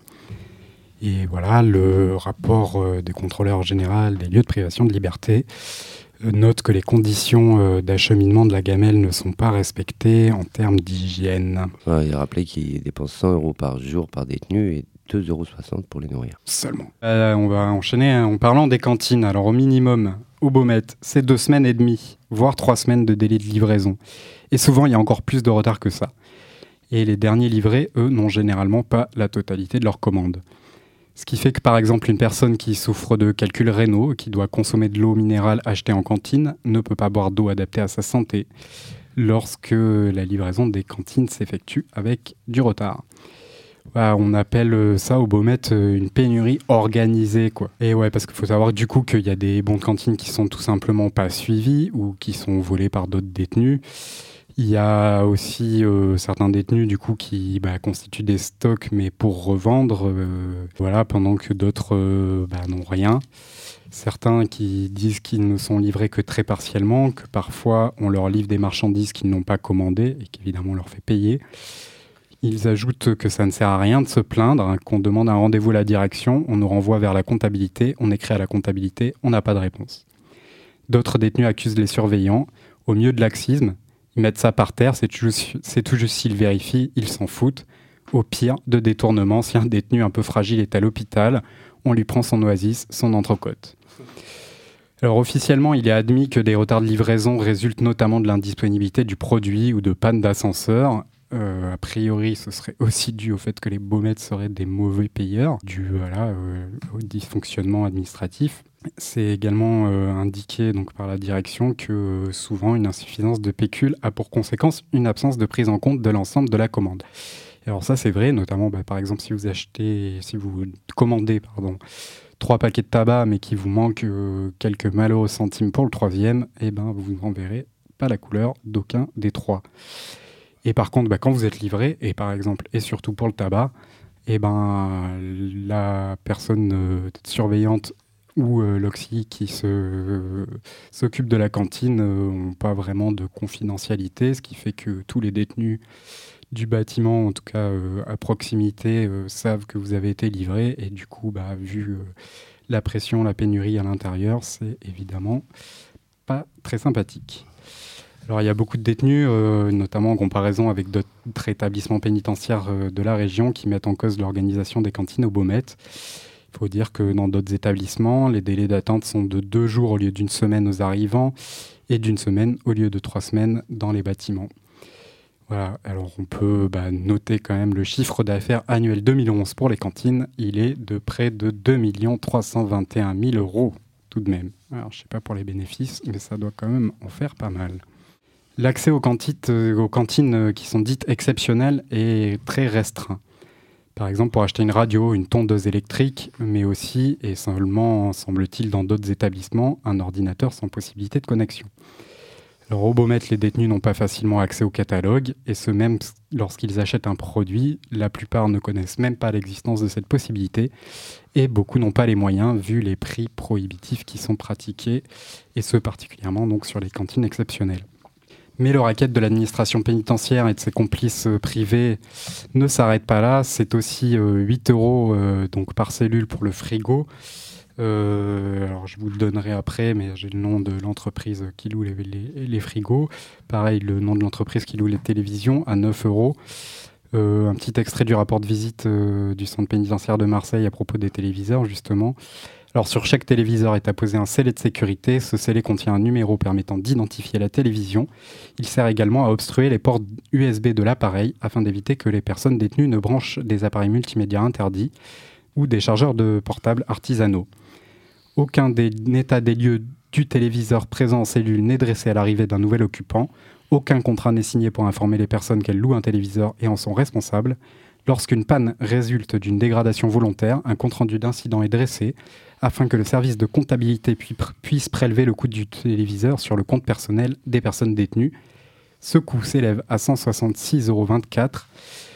Et voilà, le rapport euh, des contrôleurs généraux des lieux de privation de liberté euh, note que les conditions euh, d'acheminement de la gamelle ne sont pas respectées en termes d'hygiène. Ouais, il a rappelé qu'il dépense cent euros par jour par détenu et deux euros soixante pour les nourrir. Seulement. Euh, on va enchaîner hein, en parlant des cantines. Alors au minimum, au Baumette, c'est deux semaines et demie, voire trois semaines de délai de livraison. Et souvent, il y a encore plus de retard que ça. Et les derniers livrés, eux, n'ont généralement pas la totalité de leurs commandes. Ce qui fait que, par exemple, une personne qui souffre de calculs rénaux, qui doit consommer de l'eau minérale achetée en cantine, ne peut pas boire d'eau adaptée à sa santé lorsque la livraison des cantines s'effectue avec du retard. Bah, on appelle ça au Baumette une pénurie organisée, quoi. Et ouais, parce qu'il faut savoir du coup qu'il y a des bons de cantine qui sont tout simplement pas suivis ou qui sont volés par d'autres détenus. Il y a aussi euh, certains détenus du coup qui bah, constituent des stocks mais pour revendre, euh, voilà, pendant que d'autres euh, bah, n'ont rien. Certains qui disent qu'ils ne sont livrés que très partiellement, que parfois on leur livre des marchandises qu'ils n'ont pas commandées et qu'évidemment on leur fait payer. Ils ajoutent que ça ne sert à rien de se plaindre, hein, qu'on demande un rendez-vous à la direction, on nous renvoie vers la comptabilité, on écrit à la comptabilité, on n'a pas de réponse. D'autres détenus accusent les surveillants, au mieux de laxisme, ils mettent ça par terre, c'est tout juste, c'est tout juste s'ils vérifient, ils s'en foutent. Au pire, de détournement, si un détenu un peu fragile est à l'hôpital, on lui prend son oasis, son entrecôte. Alors officiellement, il est admis que des retards de livraison résultent notamment de l'indisponibilité du produit ou de panne d'ascenseur. Euh, a priori, ce serait aussi dû au fait que les Baumettes seraient des mauvais payeurs, dû voilà, euh, au dysfonctionnement administratif. C'est également euh, indiqué donc, par la direction que euh, souvent une insuffisance de pécule a pour conséquence une absence de prise en compte de l'ensemble de la commande. Et alors ça c'est vrai, notamment bah, par exemple si vous achetez, si vous commandez pardon, trois paquets de tabac mais qu'il vous manque euh, quelques malheureux centimes pour le troisième, et ben vous n'en verrez pas la couleur d'aucun des trois. Et par contre, bah, quand vous êtes livré, et par exemple, et surtout pour le tabac, et ben la personne euh, surveillante ou euh, l'Oxy qui se, euh, s'occupe de la cantine n'ont euh, pas vraiment de confidentialité, ce qui fait que tous les détenus du bâtiment, en tout cas euh, à proximité, euh, savent que vous avez été livré. Et du coup, bah, vu euh, la pression, la pénurie à l'intérieur, c'est évidemment pas très sympathique. Alors il y a beaucoup de détenus, euh, notamment en comparaison avec d'autres établissements pénitentiaires euh, de la région qui mettent en cause l'organisation des cantines au Baumette. Il faut dire que dans d'autres établissements, les délais d'attente sont de deux jours au lieu d'une semaine aux arrivants et d'une semaine au lieu de trois semaines dans les bâtiments. Voilà, alors on peut bah, noter quand même le chiffre d'affaires annuel deux mille onze pour les cantines. Il est de près de deux millions trois cent vingt et un mille euros tout de même. Alors je ne sais pas pour les bénéfices, mais ça doit quand même en faire pas mal. L'accès aux cantines, euh, aux cantines euh, qui sont dites exceptionnelles est très restreint. Par exemple, pour acheter une radio, une tondeuse électrique, mais aussi, et seulement, semble-t-il, dans d'autres établissements, un ordinateur sans possibilité de connexion. Alors, au Baumette, les détenus n'ont pas facilement accès au catalogue, et ce même lorsqu'ils achètent un produit, la plupart ne connaissent même pas l'existence de cette possibilité, et beaucoup n'ont pas les moyens, vu les prix prohibitifs qui sont pratiqués, et ce particulièrement donc sur les cantines exceptionnelles. Mais le racket de l'administration pénitentiaire et de ses complices euh, privés ne s'arrête pas là. C'est aussi euh, huit euros euh, donc par cellule pour le frigo. Euh, alors je vous le donnerai après, mais j'ai le nom de l'entreprise qui loue les, les, les frigos. Pareil, le nom de l'entreprise qui loue les télévisions à neuf euros. Euh, un petit extrait du rapport de visite euh, du centre pénitentiaire de Marseille à propos des téléviseurs, justement. Alors, sur chaque téléviseur est apposé un scellé de sécurité. Ce scellé contient un numéro permettant d'identifier la télévision. Il sert également à obstruer les ports U S B de l'appareil afin d'éviter que les personnes détenues ne branchent des appareils multimédia interdits ou des chargeurs de portables artisanaux. Aucun des, état des lieux du téléviseur présent en cellule n'est dressé à l'arrivée d'un nouvel occupant. Aucun contrat n'est signé pour informer les personnes qu'elles louent un téléviseur et en sont responsables. Lorsqu'une panne résulte d'une dégradation volontaire, un compte-rendu d'incident est dressé afin que le service de comptabilité puisse prélever le coût du téléviseur sur le compte personnel des personnes détenues. Ce coût s'élève à cent soixante-six euros vingt-quatre.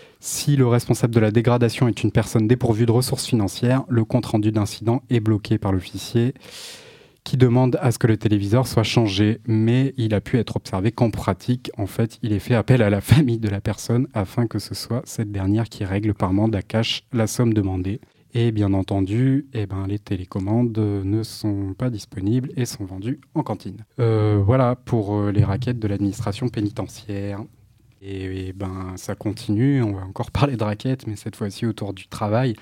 Si le responsable de la dégradation est une personne dépourvue de ressources financières, le compte-rendu d'incident est bloqué par l'officier qui demande à ce que le téléviseur soit changé, mais il a pu être observé qu'en pratique, en fait, il est fait appel à la famille de la personne afin que ce soit cette dernière qui règle par mandat cash la somme demandée. Et bien entendu, eh ben, les télécommandes ne sont pas disponibles et sont vendues en cantine. Euh, voilà pour euh, les raquettes de l'administration pénitentiaire. Et, et ben, ça continue, on va encore parler de raquettes, mais cette fois-ci autour du travail.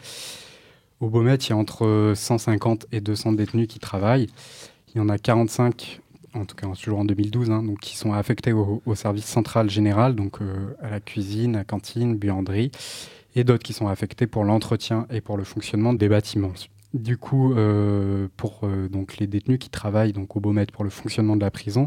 Au Baumette, il y a entre cent cinquante et deux cents détenus qui travaillent. Il y en a quarante-cinq, en tout cas toujours en deux mille douze, hein, donc, qui sont affectés au, au service central général, donc euh, à la cuisine, à la cantine, buanderie, et d'autres qui sont affectés pour l'entretien et pour le fonctionnement des bâtiments. Du coup, euh, pour euh, donc, les détenus qui travaillent donc, au Baumette pour le fonctionnement de la prison,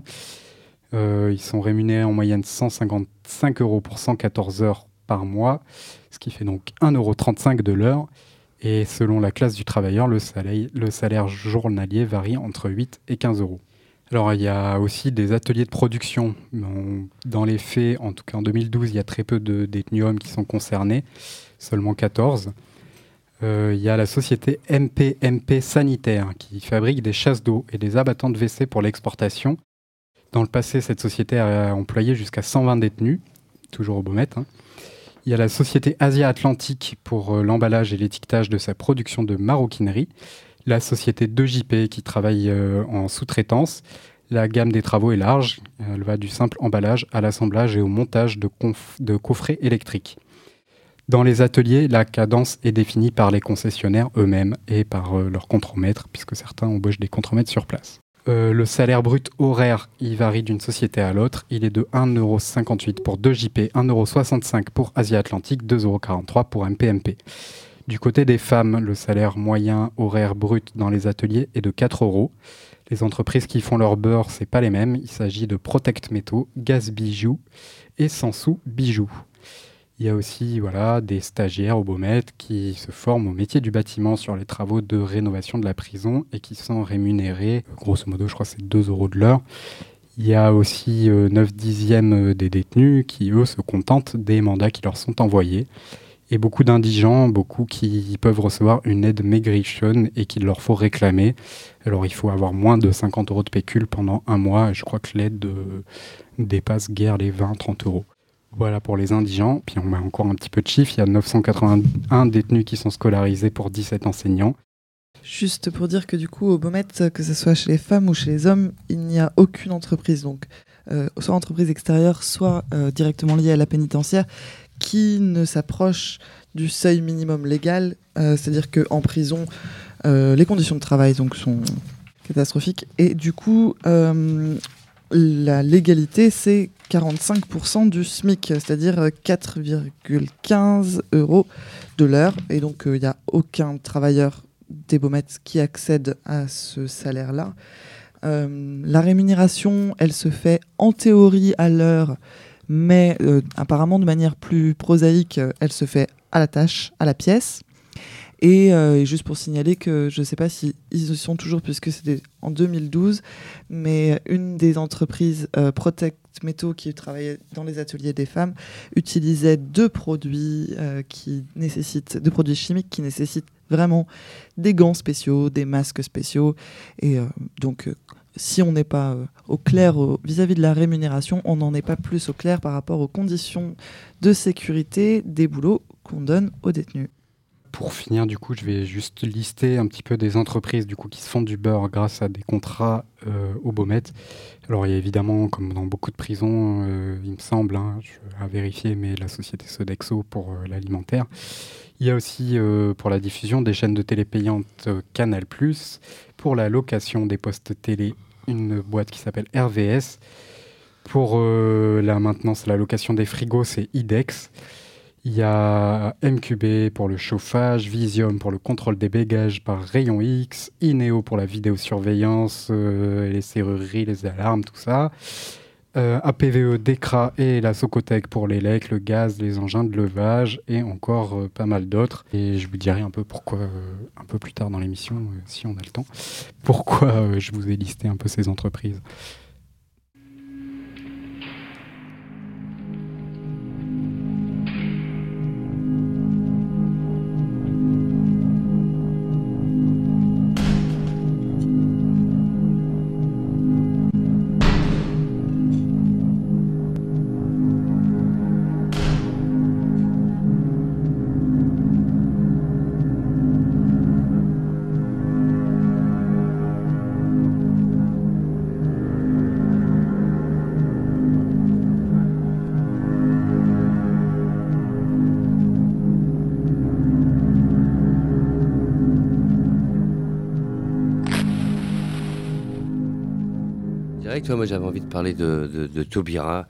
euh, ils sont rémunérés en moyenne cent cinquante-cinq euros pour cent quatorze heures par mois, ce qui fait donc un euro trente-cinq de l'heure. Et selon la classe du travailleur, le salaire, le salaire journalier varie entre huit et quinze euros. Alors, il y a aussi des ateliers de production. Dans les faits, en tout cas en deux mille douze, il y a très peu de détenus hommes qui sont concernés, seulement quatorze. Euh, il y a la société M P M P Sanitaire qui fabrique des chasses d'eau et des abattants de W C pour l'exportation. Dans le passé, cette société a employé jusqu'à cent vingt détenus, toujours au Baumette, hein. Il y a la société Asia Atlantique pour euh, l'emballage et l'étiquetage de sa production de maroquinerie. La société deux J P qui travaille euh, en sous-traitance. La gamme des travaux est large. Elle va du simple emballage à l'assemblage et au montage de, conf- de coffrets électriques. Dans les ateliers, la cadence est définie par les concessionnaires eux-mêmes et par euh, leurs contremaîtres, puisque certains embauchent des contremaîtres sur place. Euh, le salaire brut horaire, il varie d'une société à l'autre. Il est de un euro cinquante-huit pour deux J P, un euro soixante-cinq pour Asia Atlantique, deux euros quarante-trois pour M P M P. Du côté des femmes, le salaire moyen horaire brut dans les ateliers est de quatre euros. Les entreprises qui font leur beurre, c'est pas les mêmes. Il s'agit de Protect Métaux, Gaz Bijoux et Sansou Bijoux. Il y a aussi voilà, des stagiaires au Baumettes qui se forment au métier du bâtiment sur les travaux de rénovation de la prison et qui sont rémunérés, grosso modo, je crois que c'est deux euros de l'heure. Il y a aussi euh, neuf dixièmes des détenus qui, eux, se contentent des mandats qui leur sont envoyés. Et beaucoup d'indigents, beaucoup qui peuvent recevoir une aide maigrichonne et qu'il leur faut réclamer. Alors il faut avoir moins de cinquante euros de pécule pendant un mois. Et je crois que l'aide euh, dépasse guère les vingt à trente euros. Voilà pour les indigents. Puis on met encore un petit peu de chiffres. Il y a neuf cent quatre-vingt-un détenus qui sont scolarisés pour dix-sept enseignants. Juste pour dire que du coup, au Baumettes, que ce soit chez les femmes ou chez les hommes, il n'y a aucune entreprise, donc euh, soit entreprise extérieure, soit euh, directement liée à la pénitentiaire, qui ne s'approche du seuil minimum légal. Euh, c'est-à-dire qu'en prison, euh, les conditions de travail donc, sont catastrophiques. Et du coup, euh, la légalité, c'est quarante-cinq pour cent du SMIC, c'est-à-dire quatre virgule quinze euros de l'heure. Et donc, il euh, n'y a aucun travailleur des Baumettes qui accèdent à ce salaire-là. Euh, la rémunération, elle se fait en théorie à l'heure, mais euh, apparemment de manière plus prosaïque, elle se fait à la tâche, à la pièce. Et, euh, et juste pour signaler que je ne sais pas si ils y sont toujours, puisque c'était en deux mille douze, mais une des entreprises euh, Protect Métaux qui travaillait dans les ateliers des femmes utilisait deux produits euh, qui nécessitent, deux produits chimiques qui nécessitent vraiment des gants spéciaux, des masques spéciaux. Et euh, donc, euh, si on n'est pas euh, au clair euh, vis-à-vis de la rémunération, on n'en est pas plus au clair par rapport aux conditions de sécurité des boulots qu'on donne aux détenus. Pour finir, du coup, je vais juste lister un petit peu des entreprises du coup, qui se font du beurre grâce à des contrats euh, au Baumettes. Alors, il y a évidemment, comme dans beaucoup de prisons, euh, il me semble, hein, je vais vérifier, mais la société Sodexo pour euh, l'alimentaire. Il y a aussi, euh, pour la diffusion, des chaînes de télé payantes euh, Canal plus, pour la location des postes télé, une boîte qui s'appelle R V S. Pour euh, la maintenance et la location des frigos, c'est IDEX. Il y a M Q B pour le chauffage, Visium pour le contrôle des bagages par rayon X, Ineo pour la vidéosurveillance, euh, les serrureries, les alarmes, tout ça. Euh, A P V E, DECRA et la Socotec pour les lecs, le gaz, les engins de levage et encore euh, pas mal d'autres. Et je vous dirai un peu pourquoi, euh, un peu plus tard dans l'émission, euh, si on a le temps, pourquoi euh, je vous ai listé un peu ces entreprises. Toi, moi j'avais envie de parler de, de, de Taubira.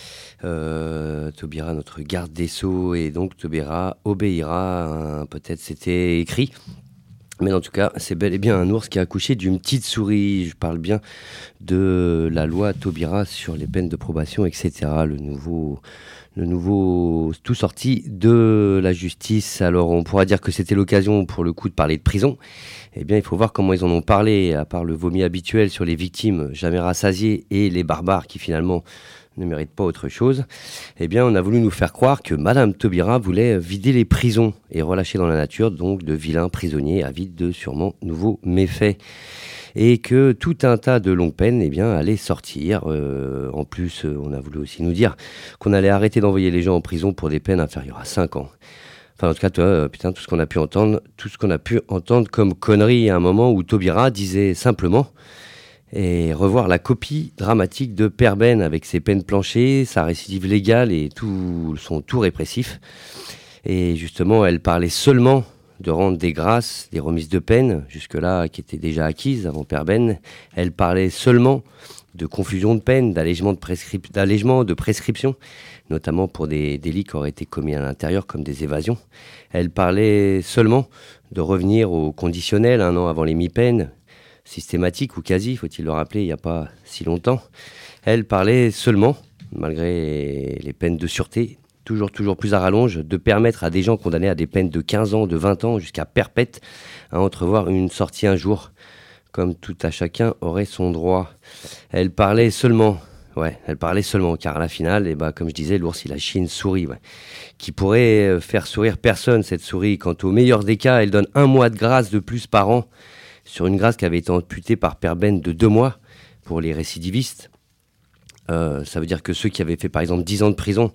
Euh, Taubira, notre garde des Sceaux, et donc Taubira obéira. Hein, peut-être c'était écrit. Mais en tout cas, c'est bel et bien un ours qui a accouché d'une petite souris. Je parle bien de la loi Taubira sur les peines de probation, et cetera. Le nouveau, le nouveau tout sorti de la justice. Alors on pourra dire que c'était l'occasion pour le coup de parler de prison. Eh bien, il faut voir comment ils en ont parlé, à part le vomi habituel sur les victimes jamais rassasiées et les barbares qui finalement ne méritent pas autre chose. Eh bien, on a voulu nous faire croire que Madame Taubira voulait vider les prisons et relâcher dans la nature donc de vilains prisonniers avides de sûrement nouveaux méfaits. Et que tout un tas de longues peines eh bien, allaient sortir. Euh, en plus, on a voulu aussi nous dire qu'on allait arrêter d'envoyer les gens en prison pour des peines inférieures à cinq ans. Enfin, en tout cas, toi, euh, putain, tout ce qu'on a pu entendre, tout ce qu'on a pu entendre comme connerie à un moment où Taubira disait simplement et revoir la copie dramatique de Père Ben avec ses peines planchées, sa récidive légale et tout son tout répressif. Et justement, elle parlait seulement de rendre des grâces, des remises de peine, jusque-là qui étaient déjà acquises avant Père Ben. Elle parlait seulement de confusion de peine, d'allègement de, prescrip- d'allègement de prescription, notamment pour des délits qui auraient été commis à l'intérieur comme des évasions. Elle parlait seulement de revenir au conditionnel un an avant les mi-peines, systématiques ou quasi, faut-il le rappeler, il n'y a pas si longtemps. Elle parlait seulement, malgré les peines de sûreté, toujours, toujours plus à rallonge, de permettre à des gens condamnés à des peines de quinze ans, de vingt ans, jusqu'à perpète, à entrevoir une sortie un jour, comme tout à chacun aurait son droit. Elle parlait seulement, ouais, elle parlait seulement, car à la finale, eh ben, comme je disais, l'ours, il a chié une souris, ouais, qui pourrait faire sourire personne, cette souris. Quant au meilleur des cas, elle donne un mois de grâce de plus par an, sur une grâce qui avait été amputée par Père Ben de deux mois, pour les récidivistes. Euh, ça veut dire que ceux qui avaient fait, par exemple, dix ans de prison,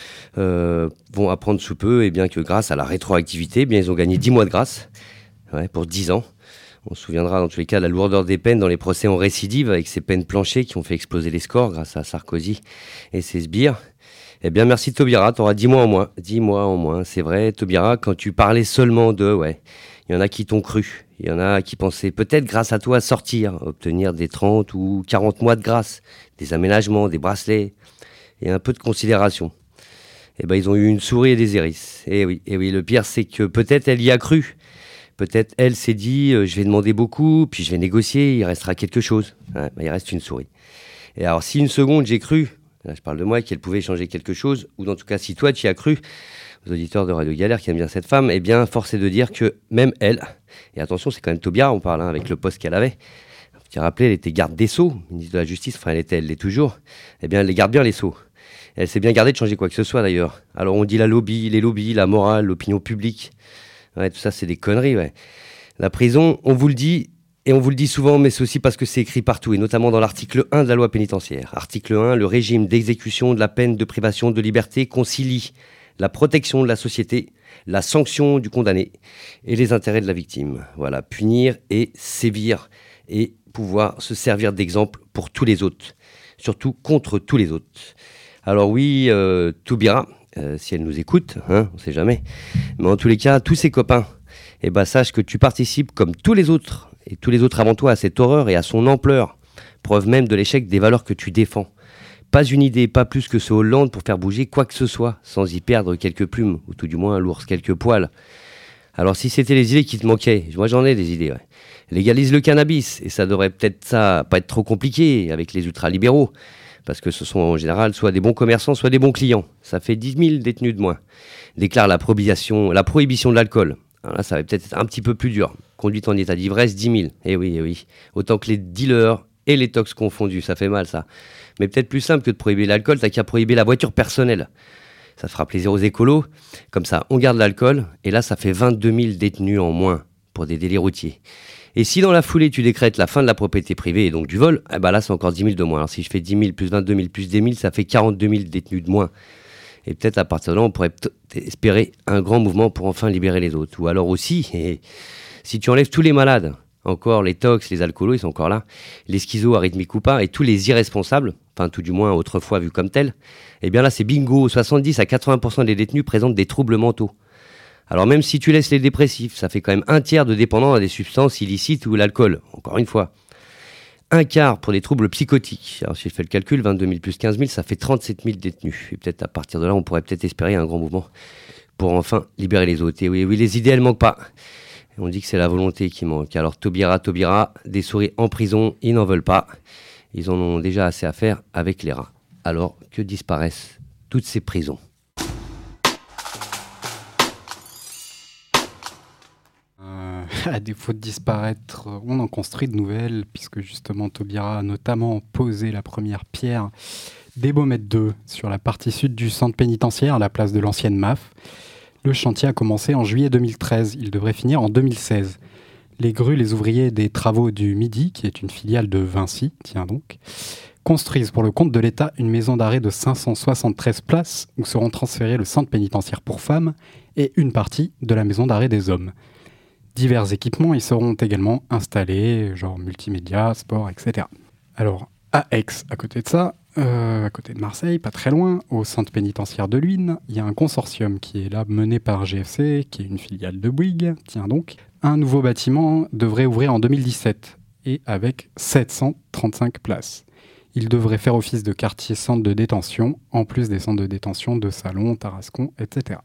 Euh, vont apprendre sous peu, et bien que grâce à la rétroactivité, eh bien ils ont gagné dix mois de grâce, ouais, pour dix ans. On se souviendra dans tous les cas de la lourdeur des peines dans les procès en récidive, avec ces peines planchées qui ont fait exploser les scores grâce à Sarkozy et ses sbires. Eh bien merci Taubira, t'auras dix mois en moins, dix mois en moins, c'est vrai Taubira, quand tu parlais seulement de, ouais, il y en a qui t'ont cru, il y en a qui pensaient peut-être grâce à toi sortir, obtenir des trente ou quarante mois de grâce, des aménagements, des bracelets, et un peu de considération. Eh ben, ils ont eu une souris et des hérisses. Et oui, et oui, le pire, c'est que peut-être elle y a cru. Peut-être elle s'est dit, euh, je vais demander beaucoup, puis je vais négocier, il restera quelque chose. Ouais, ben, il reste une souris. Et alors, si une seconde, j'ai cru, là, je parle de moi, qu'elle pouvait changer quelque chose, ou en tout cas, si toi, tu y as cru, aux auditeurs de Radio Galère qui aiment bien cette femme, eh bien, force est de dire que même elle, et attention, c'est quand même Taubira, on parle, hein, avec le poste qu'elle avait. Vous vous rappelez, elle était garde des Sceaux, ministre de la Justice, enfin, elle était, elle l'est toujours. Eh bien, elle les garde bien, les Sceaux. Elle s'est bien gardée de changer quoi que ce soit d'ailleurs. Alors on dit la lobby, les lobbies, la morale, l'opinion publique. Ouais, tout ça c'est des conneries, ouais. La prison, on vous le dit, et on vous le dit souvent, mais c'est aussi parce que c'est écrit partout, et notamment dans l'article un de la loi pénitentiaire. Article un, le régime d'exécution de la peine de privation de liberté concilie la protection de la société, la sanction du condamné et les intérêts de la victime. Voilà, punir et sévir, et pouvoir se servir d'exemple pour tous les autres, surtout contre tous les autres. Alors oui, euh, Taubira, euh, si elle nous écoute, hein, on ne sait jamais, mais en tous les cas, tous ses copains, eh ben, sache que tu participes comme tous les autres, et tous les autres avant toi, à cette horreur et à son ampleur, preuve même de l'échec des valeurs que tu défends. Pas une idée, pas plus que ce Hollande pour faire bouger quoi que ce soit, sans y perdre quelques plumes, ou tout du moins l'ours quelques poils. Alors si c'était les idées qui te manquaient, moi j'en ai des idées, ouais. Légalise le cannabis, et ça devrait peut-être ça pas être trop compliqué avec les ultralibéraux, parce que ce sont en général soit des bons commerçants, soit des bons clients. Ça fait dix mille détenus de moins. Déclare la prohibition, la prohibition de l'alcool. Alors là, ça va peut-être être un petit peu plus dur. Conduite en état d'ivresse, dix mille. Eh oui, eh oui. Autant que les dealers et les tox confondus, ça fait mal ça. Mais peut-être plus simple que de prohiber l'alcool, t'as qu'à prohiber la voiture personnelle. Ça fera plaisir aux écolos. Comme ça, on garde l'alcool, et là, ça fait vingt-deux mille détenus en moins pour des délits routiers. Et si dans la foulée, tu décrètes la fin de la propriété privée et donc du vol, eh ben là, c'est encore dix mille de moins. Alors si je fais dix mille plus vingt-deux mille plus dix mille, ça fait quarante-deux mille détenus de moins. Et peut-être à partir de là, on pourrait espérer un grand mouvement pour enfin libérer les autres. Ou alors aussi, et si tu enlèves tous les malades, encore les tox, les alcoolos, ils sont encore là, les schizos, arythmiques ou pas, et tous les irresponsables, enfin tout du moins autrefois vus comme tels, eh bien là, c'est bingo, soixante-dix à quatre-vingts pour cent des détenus présentent des troubles mentaux. Alors même si tu laisses les dépressifs, ça fait quand même un tiers de dépendants à des substances illicites ou l'alcool, encore une fois. Un quart pour des troubles psychotiques. Alors si je fais le calcul, vingt-deux mille plus quinze mille, ça fait trente-sept mille détenus. Et peut-être à partir de là, on pourrait peut-être espérer un grand mouvement pour enfin libérer les autres. Et oui, oui, les idées, elles manquent pas. On dit que c'est la volonté qui manque. Alors Taubira, Taubira, des souris en prison, ils n'en veulent pas. Ils en ont déjà assez à faire avec les rats. Alors que disparaissent toutes ces prisons. À défaut de disparaître, on en construit de nouvelles, puisque justement Taubira a notamment posé la première pierre des Baumettes deux sur la partie sud du centre pénitentiaire, à la place de l'ancienne M A F. Le chantier a commencé en juillet deux mille treize, il devrait finir en deux mille seize. Les grues, les ouvriers des travaux du Midi, qui est une filiale de Vinci, tiens donc, construisent pour le compte de l'État une maison d'arrêt de cinq cent soixante-treize places, où seront transférés le centre pénitentiaire pour femmes et une partie de la maison d'arrêt des hommes. Divers équipements y seront également installés, genre multimédia, sport, et cetera. Alors, à Aix, à côté de ça, euh, à côté de Marseille, pas très loin, au centre pénitentiaire de Luynes, il y a un consortium qui est là mené par G F C, qui est une filiale de Bouygues, tiens donc. Un nouveau bâtiment devrait ouvrir en deux mille dix-sept, et avec sept cent trente-cinq places. Il devrait faire office de quartier centre de détention, en plus des centres de détention de Salon, Tarascon, et cetera.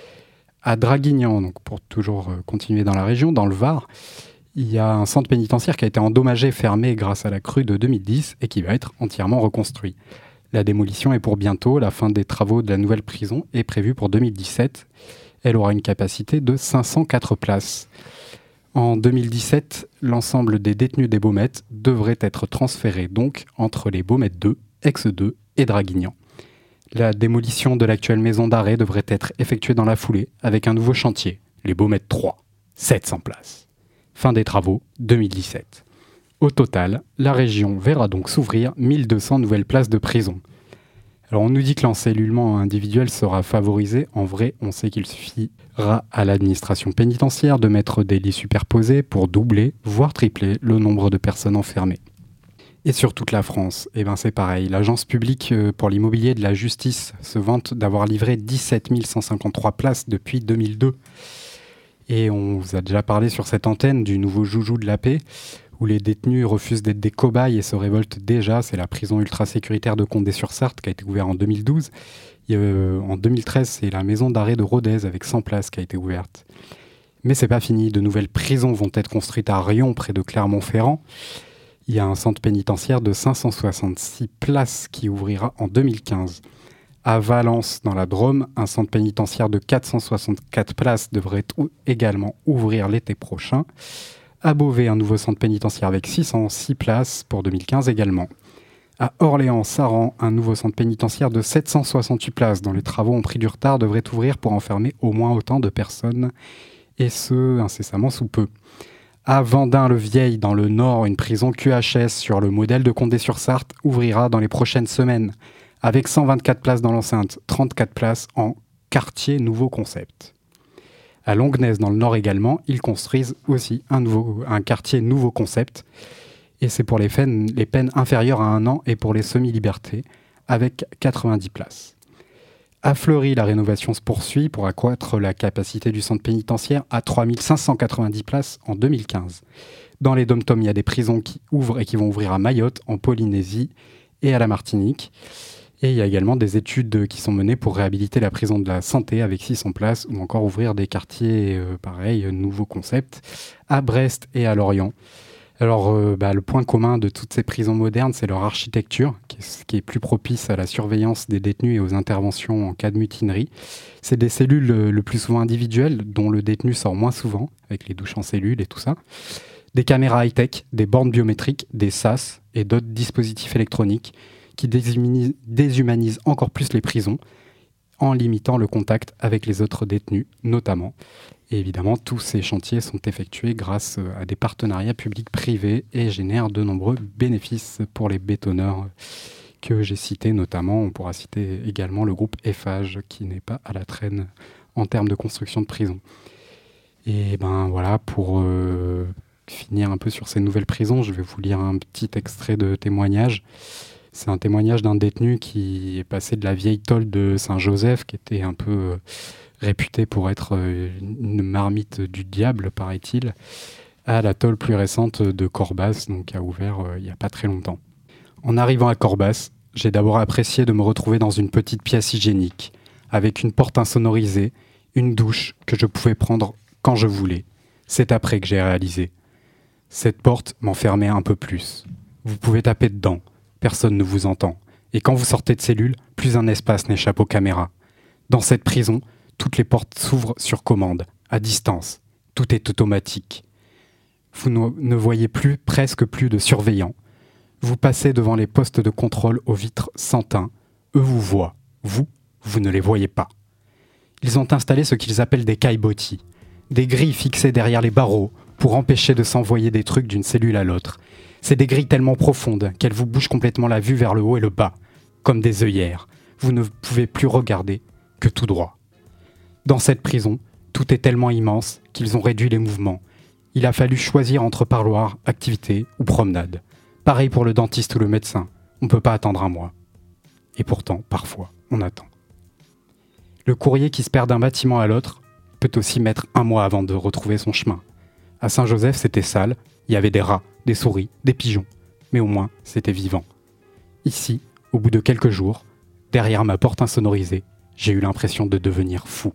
À Draguignan, donc pour toujours continuer dans la région, dans le Var, il y a un centre pénitentiaire qui a été endommagé, fermé grâce à la crue de deux mille dix et qui va être entièrement reconstruit. La démolition est pour bientôt, la fin des travaux de la nouvelle prison est prévue pour deux mille dix-sept. Elle aura une capacité de cinq cent quatre places. En deux mille dix-sept, l'ensemble des détenus des Baumettes devrait être transféré donc entre les Baumettes deux, Aix deux et Draguignan. La démolition de l'actuelle maison d'arrêt devrait être effectuée dans la foulée avec un nouveau chantier, les Baumettes trois, sept cents places. Fin des travaux, deux mille dix-sept. Au total, la région verra donc s'ouvrir mille deux cents nouvelles places de prison. Alors on nous dit que l'encellulement individuel sera favorisé. En vrai, on sait qu'il suffira à l'administration pénitentiaire de mettre des lits superposés pour doubler, voire tripler le nombre de personnes enfermées. Et sur toute la France, eh ben c'est pareil. L'Agence publique pour l'immobilier de la justice se vante d'avoir livré dix-sept mille cent cinquante-trois places depuis deux mille deux. Et on vous a déjà parlé sur cette antenne du nouveau joujou de la paix, où les détenus refusent d'être des cobayes et se révoltent déjà. C'est la prison ultra-sécuritaire de Condé-sur-Sarthe qui a été ouverte en deux mille douze. Et, euh, en deux mille treize, c'est la maison d'arrêt de Rodez avec cent places qui a été ouverte. Mais c'est pas fini. De nouvelles prisons vont être construites à Riom, près de Clermont-Ferrand. Il y a un centre pénitentiaire de cinq cent soixante-six places qui ouvrira en deux mille quinze. À Valence, dans la Drôme, un centre pénitentiaire de quatre cent soixante-quatre places devrait également ouvrir l'été prochain. À Beauvais, un nouveau centre pénitentiaire avec six cent six places pour deux mille quinze également. À Orléans-Saran, un nouveau centre pénitentiaire de sept cent soixante-huit places dont les travaux ont pris du retard devrait ouvrir pour enfermer au moins autant de personnes, et ce, incessamment sous peu. À Vendin-le-Vieil, dans le Nord, une prison Q H S sur le modèle de Condé-sur-Sarthe ouvrira dans les prochaines semaines, avec cent vingt-quatre places dans l'enceinte, trente-quatre places en quartier nouveau concept. À Longnes, dans le Nord également, ils construisent aussi un, nouveau, un quartier nouveau concept, et c'est pour les peines, les peines inférieures à un an et pour les semi-libertés, avec quatre-vingt-dix places. À Fleury, la rénovation se poursuit pour accroître la capacité du centre pénitentiaire à trois mille cinq cent quatre-vingt-dix places en deux mille quinze. Dans les dom-toms, il y a des prisons qui ouvrent et qui vont ouvrir à Mayotte, en Polynésie et à la Martinique. Et il y a également des études qui sont menées pour réhabiliter la prison de la Santé avec six cents places ou encore ouvrir des quartiers, euh, pareil, nouveau concept, à Brest et à Lorient. Alors, euh, bah, le point commun de toutes ces prisons modernes, c'est leur architecture, qui est, qui est plus propice à la surveillance des détenus et aux interventions en cas de mutinerie. C'est des cellules euh, le plus souvent individuelles, dont le détenu sort moins souvent, avec les douches en cellule et tout ça. Des caméras high-tech, des bornes biométriques, des S A S et d'autres dispositifs électroniques qui déshumanisent, déshumanisent encore plus les prisons en limitant le contact avec les autres détenus, notamment. Et évidemment, tous ces chantiers sont effectués grâce à des partenariats publics-privés et génèrent de nombreux bénéfices pour les bétonneurs que j'ai cités, notamment. On pourra citer également le groupe Eiffage, qui n'est pas à la traîne en termes de construction de prisons. Et ben voilà, pour euh, finir un peu sur ces nouvelles prisons, je vais vous lire un petit extrait de témoignage. C'est un témoignage d'un détenu qui est passé de la vieille tôle de Saint-Joseph, qui était un peu euh, réputée pour être euh, une marmite du diable, paraît-il, à la tôle plus récente de Corbas, donc qui a ouvert euh, il n'y a pas très longtemps. En arrivant à Corbas, j'ai d'abord apprécié de me retrouver dans une petite pièce hygiénique, avec une porte insonorisée, une douche que je pouvais prendre quand je voulais. C'est après que j'ai réalisé. Cette porte m'enfermait un peu plus. Vous pouvez taper dedans. Personne ne vous entend. Et quand vous sortez de cellule, plus un espace n'échappe aux caméras. Dans cette prison, toutes les portes s'ouvrent sur commande, à distance. Tout est automatique. Vous ne, ne voyez plus, presque plus de surveillants. Vous passez devant les postes de contrôle aux vitres sans teint. Eux vous voient. Vous, vous ne les voyez pas. Ils ont installé ce qu'ils appellent des caillebotis, des grilles fixées derrière les barreaux pour empêcher de s'envoyer des trucs d'une cellule à l'autre. C'est des grilles tellement profondes qu'elles vous bougent complètement la vue vers le haut et le bas, comme des œillères. Vous ne pouvez plus regarder que tout droit. Dans cette prison, tout est tellement immense qu'ils ont réduit les mouvements. Il a fallu choisir entre parloir, activité ou promenade. Pareil pour le dentiste ou le médecin, on ne peut pas attendre un mois. Et pourtant, parfois, on attend. Le courrier qui se perd d'un bâtiment à l'autre peut aussi mettre un mois avant de retrouver son chemin. À Saint-Joseph, c'était sale, il y avait des rats, des souris, des pigeons, mais au moins, c'était vivant. Ici, au bout de quelques jours, derrière ma porte insonorisée, j'ai eu l'impression de devenir fou.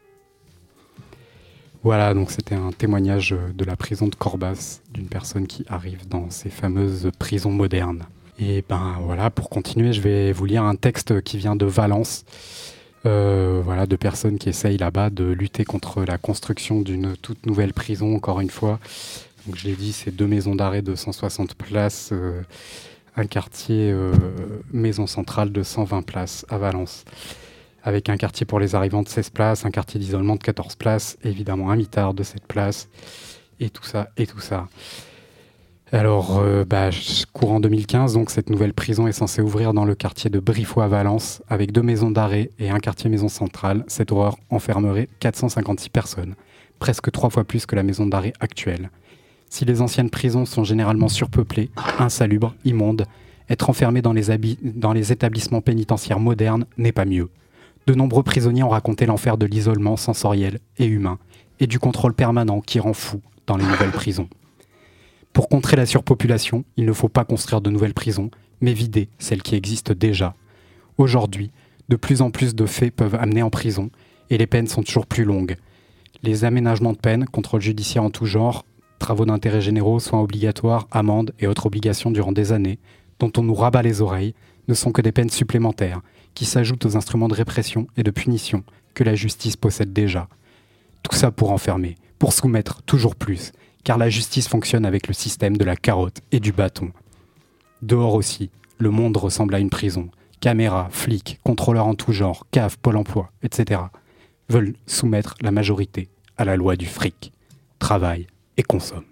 Voilà, donc c'était un témoignage de la prison de Corbas, d'une personne qui arrive dans ces fameuses prisons modernes. Et ben voilà, pour continuer, je vais vous lire un texte qui vient de Valence, euh, voilà, de personnes qui essayent là-bas de lutter contre la construction d'une toute nouvelle prison, encore une fois. Donc je l'ai dit, c'est deux maisons d'arrêt de cent soixante places, euh, un quartier euh, maison centrale de cent vingt places à Valence, avec un quartier pour les arrivants de seize places, un quartier d'isolement de quatorze places, évidemment un mitard de sept places, et tout ça, et tout ça. Alors, euh, bah, courant deux mille quinze, donc, cette nouvelle prison est censée ouvrir dans le quartier de Briffaut à Valence, avec deux maisons d'arrêt et un quartier maison centrale. Cette horreur enfermerait quatre cent cinquante-six personnes, presque trois fois plus que la maison d'arrêt actuelle. Si les anciennes prisons sont généralement surpeuplées, insalubres, immondes, être enfermé dans les, habi- dans les établissements pénitentiaires modernes n'est pas mieux. De nombreux prisonniers ont raconté l'enfer de l'isolement sensoriel et humain, et du contrôle permanent qui rend fou dans les nouvelles prisons. Pour contrer la surpopulation, il ne faut pas construire de nouvelles prisons, mais vider celles qui existent déjà. Aujourd'hui, de plus en plus de faits peuvent amener en prison, et les peines sont toujours plus longues. Les aménagements de peine, contrôle judiciaire en tout genre, travaux d'intérêt généraux, soins obligatoires, amendes et autres obligations durant des années, dont on nous rabat les oreilles, ne sont que des peines supplémentaires, qui s'ajoutent aux instruments de répression et de punition que la justice possède déjà. Tout ça pour enfermer, pour soumettre toujours plus, car la justice fonctionne avec le système de la carotte et du bâton. Dehors aussi, le monde ressemble à une prison. Caméras, flics, contrôleurs en tout genre, C A F, Pôle emploi, et cetera veulent soumettre la majorité à la loi du fric, travaillent et consomment.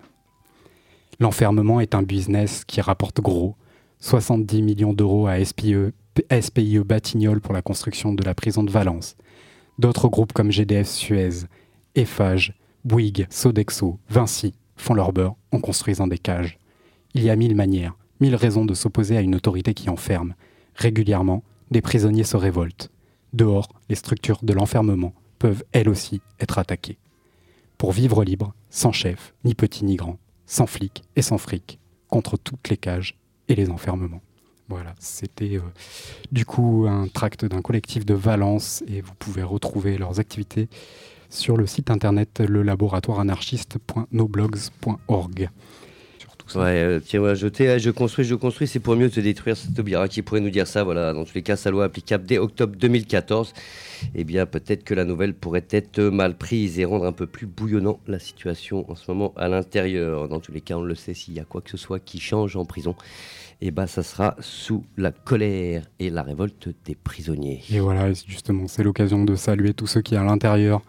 L'enfermement est un business qui rapporte gros, soixante-dix millions d'euros à S P I E, S P I E Batignolles pour la construction de la prison de Valence. D'autres groupes comme G D F Suez, Eiffage, Bouygues, Sodexo, Vinci font leur beurre en construisant des cages. Il y a mille manières, mille raisons de s'opposer à une autorité qui enferme. Régulièrement, des prisonniers se révoltent. Dehors, les structures de l'enfermement peuvent elles aussi être attaquées. Pour vivre libre, sans chef, ni petit ni grand, sans flic et sans fric, contre toutes les cages et les enfermements. Voilà, c'était euh, du coup un tract d'un collectif de Valence et vous pouvez retrouver leurs activités sur le site internet le laboratoire anarchiste point noblogs point org. Ouais, euh, tiens, ouais, jeter, je construis, je construis, c'est pour mieux te détruire. C'est Taubira qui pourrait nous dire ça. Voilà, dans tous les cas, sa loi applicable dès octobre deux mille quatorze. Eh bien, peut-être que la nouvelle pourrait être mal prise et rendre un peu plus bouillonnant la situation en ce moment à l'intérieur. Dans tous les cas, on le sait, s'il y a quoi que ce soit qui change en prison, eh ben, ça sera sous la colère et la révolte des prisonniers. Et voilà, justement, c'est l'occasion de saluer tous ceux qui, à l'intérieur,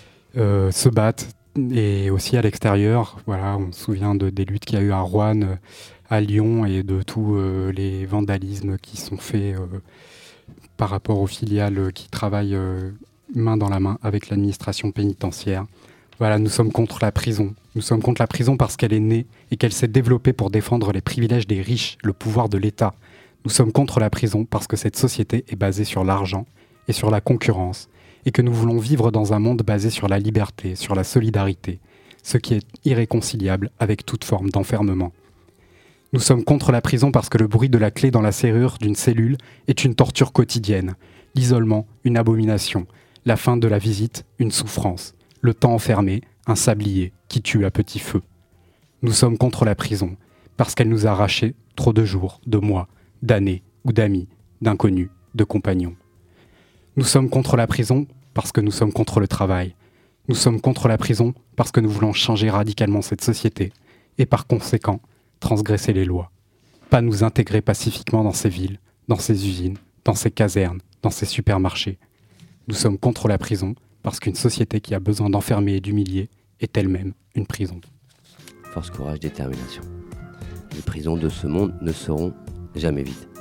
euh, se battent. Et aussi à l'extérieur, voilà, on se souvient de, des luttes qu'il y a eu à Roanne, à Lyon, et de tous euh, les vandalismes qui sont faits euh, par rapport aux filiales qui travaillent euh, main dans la main avec l'administration pénitentiaire. Voilà, nous sommes contre la prison. Nous sommes contre la prison parce qu'elle est née et qu'elle s'est développée pour défendre les privilèges des riches, le pouvoir de l'État. Nous sommes contre la prison parce que cette société est basée sur l'argent et sur la concurrence, et que nous voulons vivre dans un monde basé sur la liberté, sur la solidarité, ce qui est irréconciliable avec toute forme d'enfermement. Nous sommes contre la prison parce que le bruit de la clé dans la serrure d'une cellule est une torture quotidienne, l'isolement, une abomination, la fin de la visite, une souffrance, le temps enfermé, un sablier qui tue à petit feu. Nous sommes contre la prison parce qu'elle nous a arraché trop de jours, de mois, d'années ou d'amis, d'inconnus, de compagnons. Nous sommes contre la prison parce que nous sommes contre le travail. Nous sommes contre la prison parce que nous voulons changer radicalement cette société et par conséquent transgresser les lois. Pas nous intégrer pacifiquement dans ces villes, dans ces usines, dans ces casernes, dans ces supermarchés. Nous sommes contre la prison parce qu'une société qui a besoin d'enfermer et d'humilier est elle-même une prison. Force, courage, détermination. Les prisons de ce monde ne seront jamais vides.